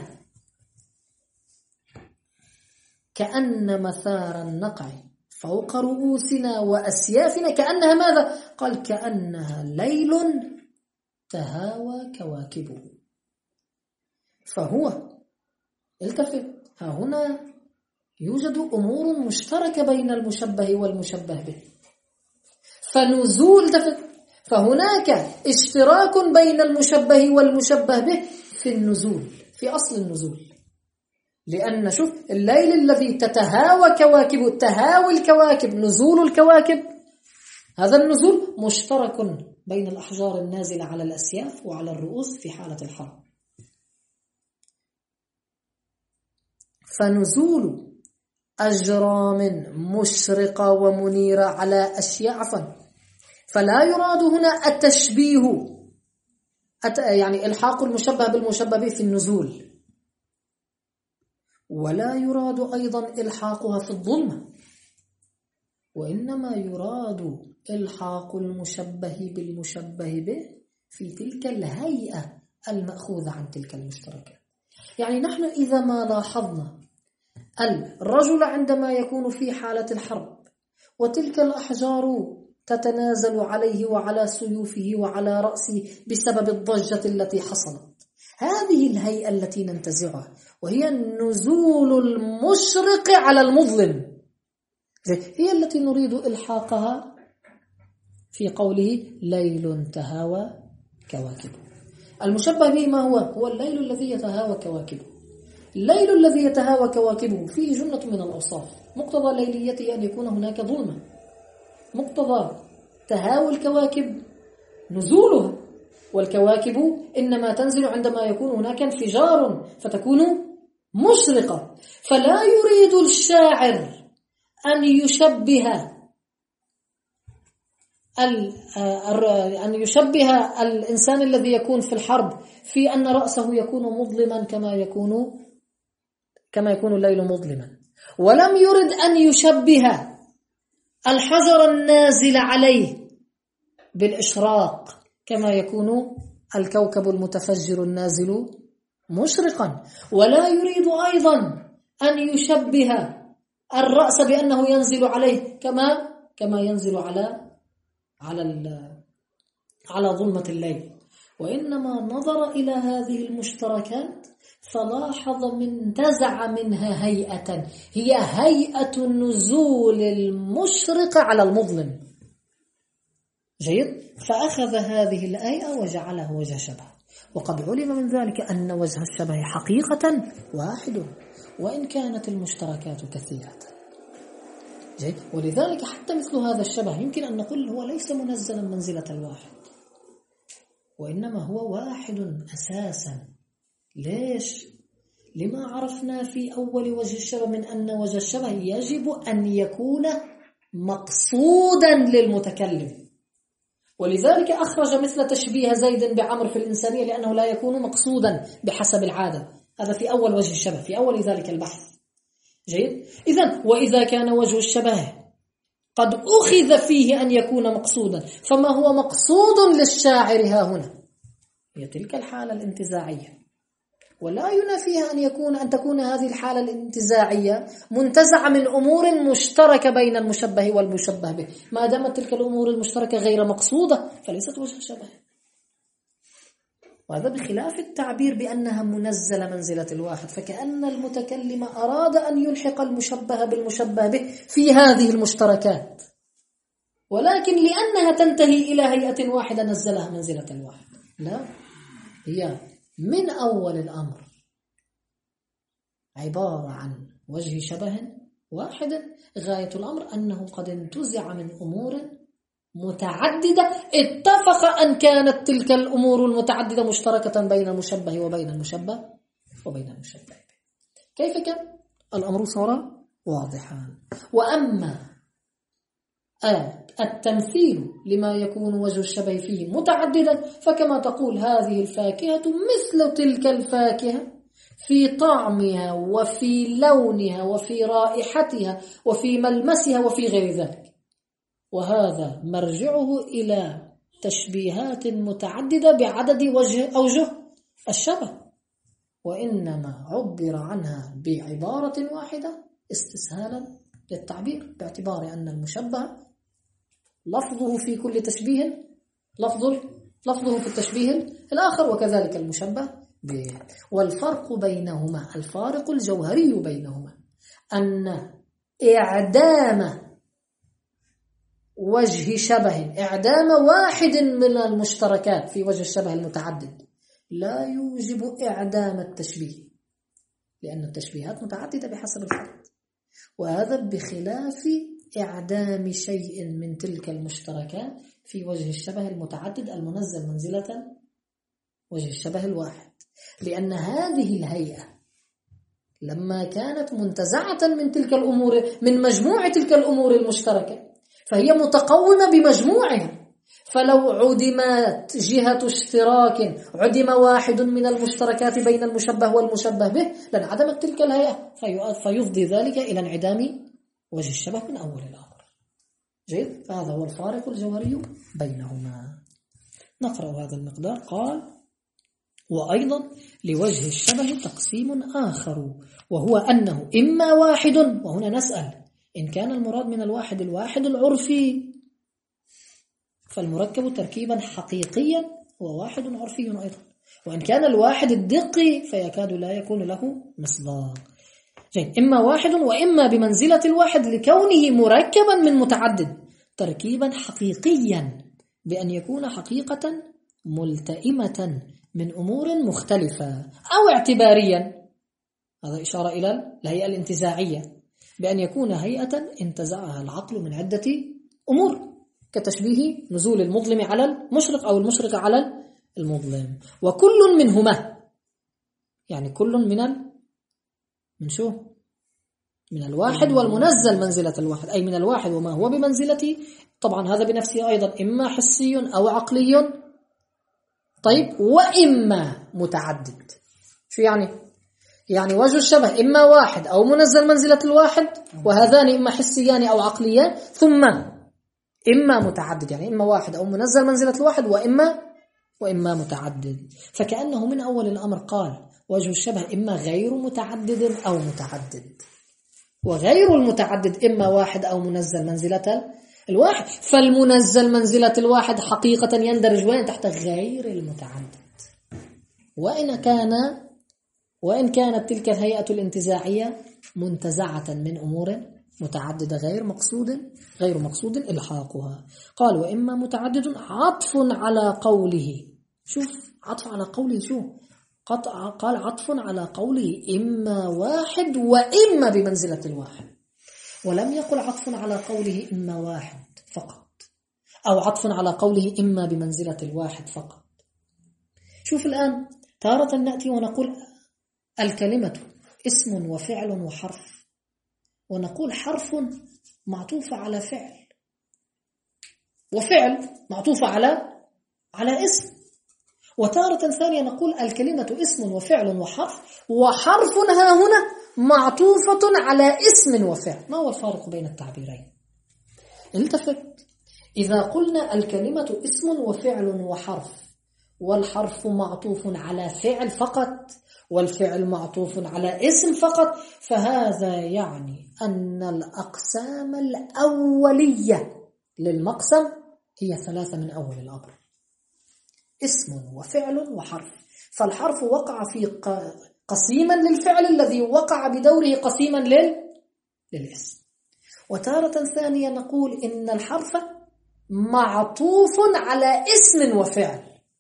كأن مثار النقع فوق رؤوسنا وأسيافنا، كأنها ماذا؟ قال: كأنها ليل تهاوى كواكبه. فهو التفت، ها هنا يوجد أمور مشتركة بين المشبه والمشبه به، فنزول تفت، فهناك اشتراك بين المشبه والمشبه به في النزول، في أصل النزول. لأن شوف الليل الذي تتهاوى كواكب، تهاوي الكواكب، نزول الكواكب، هذا النزول مشترك بين الأحجار النازلة على الأسياف وعلى الرؤوس في حالة الحرب. فنزول أجرام مشرقة ومنيرة على أشياء عفوا فلا يراد هنا التشبيه، يعني إلحاق المشبه بالمشبه به في النزول، ولا يراد أيضا إلحاقها في الظلمة، وإنما يراد إلحاق المشبه بالمشبه به في تلك الهيئة المأخوذة عن تلك المشتركات. يعني نحن إذا ما لاحظنا الرجل عندما يكون في حالة الحرب وتلك الأحجار تتنازل عليه وعلى سيوفه وعلى رأسه بسبب الضجة التي حصلت، هذه الهيئة التي ننتزعها، وهي النزول المشرق على المظلم. هي التي نريد إلحاقها في قوله ليل تهاوى كواكبه. المشبه به ما هو؟ هو الليل الذي يتهاوى كواكبه. الليل الذي يتهاوى كواكبه فيه جملة من الأوصاف، مقتضى ليليته أن يكون هناك ظلمة، مقتضى تهاوى الكواكب نزولها، والكواكب إنما تنزل عندما يكون هناك انفجار فتكون مشرقة. فلا يريد الشاعر أن يشبه أن يشبه الإنسان الذي يكون في الحرب في أن رأسه يكون مظلما كما يكون كما يكون الليل مظلما، ولم يرد أن يشبه الحجر النازل عليه بالإشراق كما يكون الكوكب المتفجر النازل مشرقا، ولا يريد أيضا أن يشبه الرأس بأنه ينزل عليه كما كما ينزل على على على ظلمة الليل، وإنما نظر إلى هذه المشتركات فلاحظ من تزع منها هيئة هي هيئة نزول المشرق على المظلم. جيد؟ فأخذ هذه الآية وجعله وجه شبه، وقد علم من ذلك أن وجه الشبه حقيقة واحد وإن كانت المشتركات كثيرة. جيد؟ ولذلك حتى مثل هذا الشبه يمكن أن نقول هو ليس منزلا منزلة الواحد، وإنما هو واحد أساسا. ليش؟ لما عرفنا في أول وجه الشبه من أن وجه الشبه يجب أن يكون مقصودا للمتكلم، ولذلك أخرج مثل تشبيه زيد بعمر في الإنسانية لأنه لا يكون مقصودا بحسب العادة. هذا في أول وجه الشبه، في أول ذلك البحث. جيد؟ إذن وإذا كان وجه الشبه قد أخذ فيه أن يكون مقصودا، فما هو مقصود للشاعر ها هنا؟ هي تلك الحالة الانتزاعية، ولا ينافيها أن يكون أن تكون هذه الحالة الانتزاعية منتزعة من أمور مشتركة بين المشبه والمشبه به. ما دامت تلك الأمور المشتركة غير مقصودة فليست وجه شبه، وهذا بخلاف التعبير بأنها منزلة منزلة الواحد، فكأن المتكلم أراد أن يلحق المشبه بالمشبه به في هذه المشتركات، ولكن لأنها تنتهي إلى هيئة واحدة نزلها منزلة الواحد. لا، هي من أول الأمر عبارة عن وجه شبه واحد، غاية الأمر أنه قد انتزع من أمور متعددة اتفق أن كانت تلك الأمور المتعددة مشتركة بين المشبه وبين المشبه وبين المشبه. كيف كان؟ الأمر صار واضحا. وأما التمثيل لما يكون وجه الشبه فيه متعددا فكما تقول هذه الفاكهة مثل تلك الفاكهة في طعمها وفي لونها وفي رائحتها وفي ملمسها وفي غير ذلك، وهذا مرجعه إلى تشبيهات متعددة بعدد وجه أوجه الشبه، وإنما عبر عنها بعبارة واحدة استسهالا للتعبير، باعتبار أن المشبه لفظه في كل تشبيه لفظه لفظه في التشبيه الآخر، وكذلك المشبه به. والفرق بينهما، الفارق الجوهري بينهما، أن إعدام وجه شبه إعدام واحد من المشتركات في وجه الشبه المتعدد لا يوجب إعدام التشبيه، لأن التشبيهات متعددة بحسب الفرد، وهذا بخلاف إعدام شيء من تلك المشتركات في وجه الشبه المتعدد المنزل منزلة وجه الشبه الواحد، لأن هذه الهيئة لما كانت منتزعة من تلك الأمور من مجموع تلك الأمور المشتركة فهي متقومة بمجموعها، فلو عدمت جهة اشتراك عدم واحد من المشتركات بين المشبه والمشبه به لانعدمت تلك الهيئة، فيفضي ذلك إلى انعدام وجه الشبه من أول الأمر. جيد؟ فهذا هو الفارق الجوهري بينهما. نقرأ هذا المقدار. قال: وأيضا لوجه الشبه تقسيم آخر، وهو أنه إما واحد، وهنا نسأل إن كان المراد من الواحد الواحد العرفي فالمركب تركيبا حقيقيا هو واحد عرفي أيضا، وإن كان الواحد الدقي فيكاد لا يكون له مصداق. جيد. إما واحد وإما بمنزلة الواحد لكونه مركبا من متعدد تركيبا حقيقيا بأن يكون حقيقة ملتئمة من أمور مختلفة، أو اعتباريا، هذا إشارة إلى الهيئة الانتزاعية، بأن يكون هيئة انتزعها العقل من عدة أمور، كتشبيه نزول المظلم على المشرق أو المشرق على المظلم. وكل منهما، يعني كل من ال... من شو؟ من الواحد والمنزل منزلة الواحد، أي من الواحد وما هو بمنزلته، طبعا هذا بنفسه أيضا إما حسي أو عقلي، طيب، وإما متعدد. شو يعني؟ يعني وجه الشبه إما واحد أو منزل منزلة الواحد، وهذان إما حسيان أو عقليان، ثم إما متعدد، يعني إما واحد أو منزل منزلة الواحد وإما وإما متعدد. فكأنه من أول الأمر قال وجه الشبه إما غير متعدد أو متعدد، وغير المتعدد إما واحد أو منزل منزلة الواحد. فالمنزل منزلة الواحد حقيقة يندرج وين؟ تحت غير المتعدد، وإن كان وإن كانت تلك الهيئة الانتزاعية منتزعة من أمور متعددة غير مقصود غير مقصود إلحاقها. قال وإما متعدد عطف على قوله. شوف عطف على قوله، شو قطع؟ قال عطف على قوله إما واحد وإما بمنزلة الواحد، ولم يقل عطف على قوله إما واحد فقط، أو عطف على قوله إما بمنزلة الواحد فقط. شوف الآن تارة نأتي ونقول الكلمة اسم وفعل وحرف، ونقول حرف معطوف على فعل، وفعل معطوف على على اسم. وتارة ثانية نقول الكلمة اسم وفعل وحرف، وحرف ها هنا معطوفة على اسم وفعل. ما هو الفارق بين التعبيرين؟ التفت، إذا قلنا الكلمة اسم وفعل وحرف، والحرف معطوف على فعل فقط، والفعل معطوف على اسم فقط، فهذا يعني أن الأقسام الأولية للمقسم هي ثلاثة من أول الأمر: اسم وفعل وحرف. فالحرف وقع في قسيما للفعل الذي وقع بدوره قسيما لل... للاسم. وتارة ثانية نقول إن الحرف معطوف على اسم وفعل،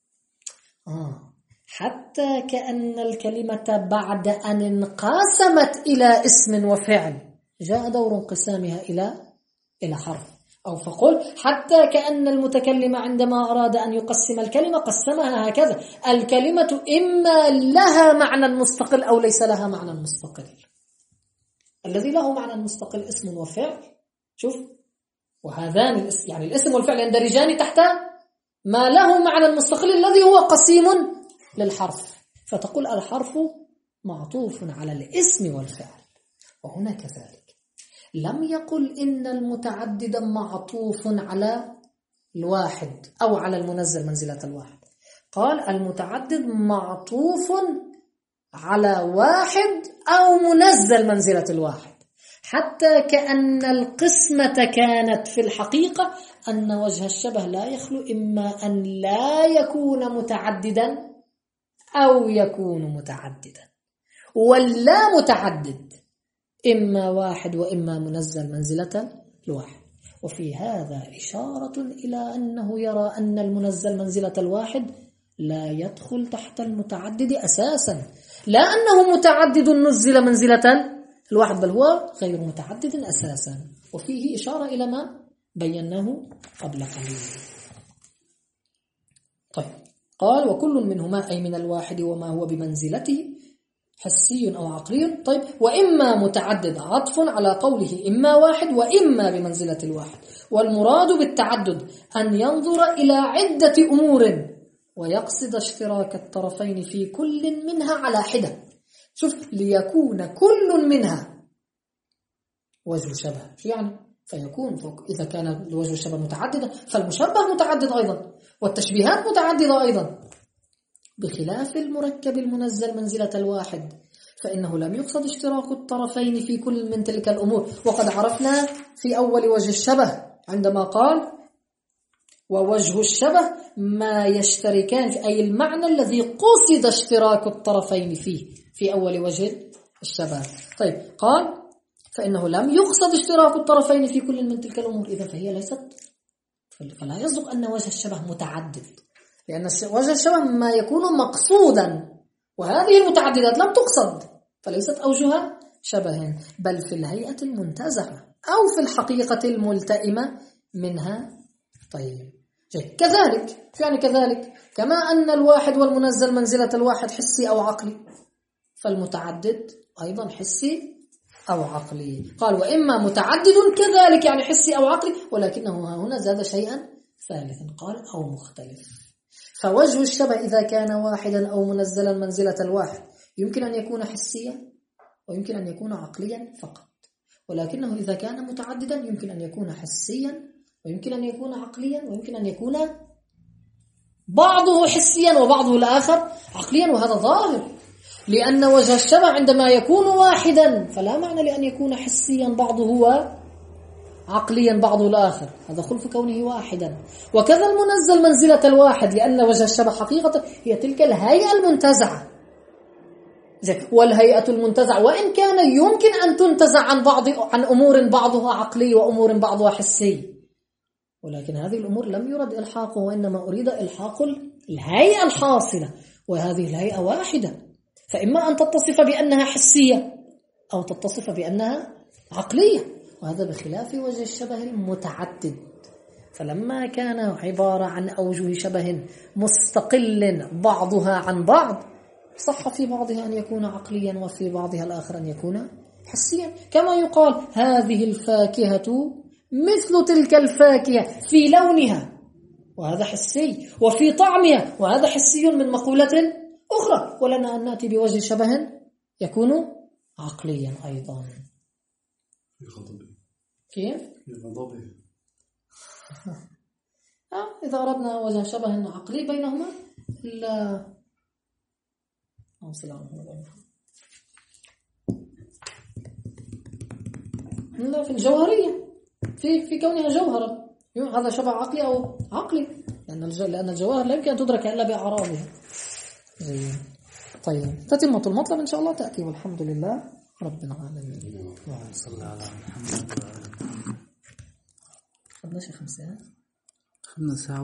آه. حتى كأن الكلمة بعد أن انقسمت إلى اسم وفعل جاء دور انقسامها إلى إلى حرف. أو فقل حتى كأن المتكلم عندما أراد أن يقسم الكلمة قسمها هكذا: الكلمة إما لها معنى مستقل أو ليس لها معنى مستقل. الذي له معنى مستقل اسم وفعل، شوف، وهذان الاسم يعني الاسم والفعل يندرجان تحت ما له معنى مستقل الذي هو قسيم للحرف. فتقول الحرف معطوف على الاسم والفعل. وهنا كذلك لم يقل إن المتعدد معطوف على الواحد أو على المنزل منزلة الواحد، قال المتعدد معطوف على واحد أو منزل منزلة الواحد، حتى كأن القسمة كانت في الحقيقة أن وجه الشبه لا يخلو إما أن لا يكون متعددا أو يكون متعددا، ولا متعدد إما واحد وإما منزل منزلة الواحد. وفي هذا إشارة إلى أنه يرى أن المنزل منزلة الواحد لا يدخل تحت المتعدد أساسا، لا أنه متعدد نزل منزلة الواحد، بل هو غير متعدد أساسا. وفيه إشارة إلى ما بيناه قبل قليل. طيب، قال وكل منهما أي من الواحد وما هو بمنزلته حسي أو عقلي. طيب، وإما متعدد عطف على قوله إما واحد وإما بمنزلة الواحد. والمراد بالتعدد أن ينظر إلى عدة أمور ويقصد اشتراك الطرفين في كل منها على حدة. شوف، ليكون كل منها وجه شبه. شو يعني؟ فيكون فوق إذا كان وجه الشبه متعددا فالمشبه متعدد أيضا، والتشبيهات متعددة أيضا، بخلاف المركب المنزل منزلة الواحد فإنه لم يقصد اشتراك الطرفين في كل من تلك الأمور. وقد عرفنا في أول وجه الشبه عندما قال ووجه الشبه ما يشتركان في، أي المعنى الذي قصد اشتراك الطرفين فيه في أول وجه الشبه. طيب قال فإنه لم يقصد اشتراك الطرفين في كل من تلك الأمور، إذا فهي ليست، فلا يصدق أن وجه الشبه متعدد، لأن وجه الشبه ما يكون مقصودا، وهذه المتعددات لم تقصد فليست أوجه شبه، بل في الهيئة المنتزعة أو في الحقيقة الملتئمة منها. طيب جيد. كذلك يعني كذلك كما أن الواحد والمنزل منزلة الواحد حسي أو عقلي، فالمتعدد أيضا حسي أو عقلي. قال وإما متعدد كذلك يعني حسي أو عقلي، ولكنه هنا زاد شيئا ثالثا قال أو مختلف. فوجه الشبه إذا كان واحدا أو منزلا منزلة الواحد يمكن أن يكون حسيا ويمكن أن يكون عقليا فقط، ولكنه إذا كان متعددا يمكن أن يكون حسيا ويمكن أن يكون عقليا ويمكن أن يكون بعضه حسيا وبعضه الآخر عقليا. وهذا ظاهر، لأن وجه الشبه عندما يكون واحدا فلا معنى لأن يكون حسيا بعضه وعقليا بعضه الآخر، هذا خلف كونه واحدا. وكذا المنزل منزلة الواحد، لأن وجه الشبه حقيقة هي تلك الهيئة المنتزعة، والهيئة المنتزعة وإن كان يمكن أن تنتزع عن بعض عن أمور بعضها عقلي وأمور بعضها حسي، ولكن هذه الأمور لم يرد إلحاقه، وإنما أريد إلحاق الهيئة الحاصلة، وهذه الهيئة واحدة، فإما أن تتصف بأنها حسية أو تتصف بأنها عقلية، وهذا بخلاف وجه الشبه المتعدد. فلما كان عبارة عن أوجه شبه مستقل بعضها عن بعض صح في بعضها أن يكون عقليا وفي بعضها الآخر أن يكون حسيا، كما يقال هذه الفاكهة مثل تلك الفاكهة في لونها وهذا حسي، وفي طعمها وهذا حسي من مقولة أخرى، ولنا أن نأتي بوجه شبه يكون عقليا أيضا. في غضبه كيف؟ في غضبه آه إذا أردنا وجه شبه عقلي بينهما لا لا في الجوهرية، في في كونها جوهرا، هذا شبه عقلي أو عقلي، لأن لأن الجواهر لا يمكن أن تدرك إلا بأعراضها. طيب تتمة المطلب إن شاء الله تأتي، والحمد لله رب العالمين. اللهم صل على محمد. خدنا شي خمسة خمسة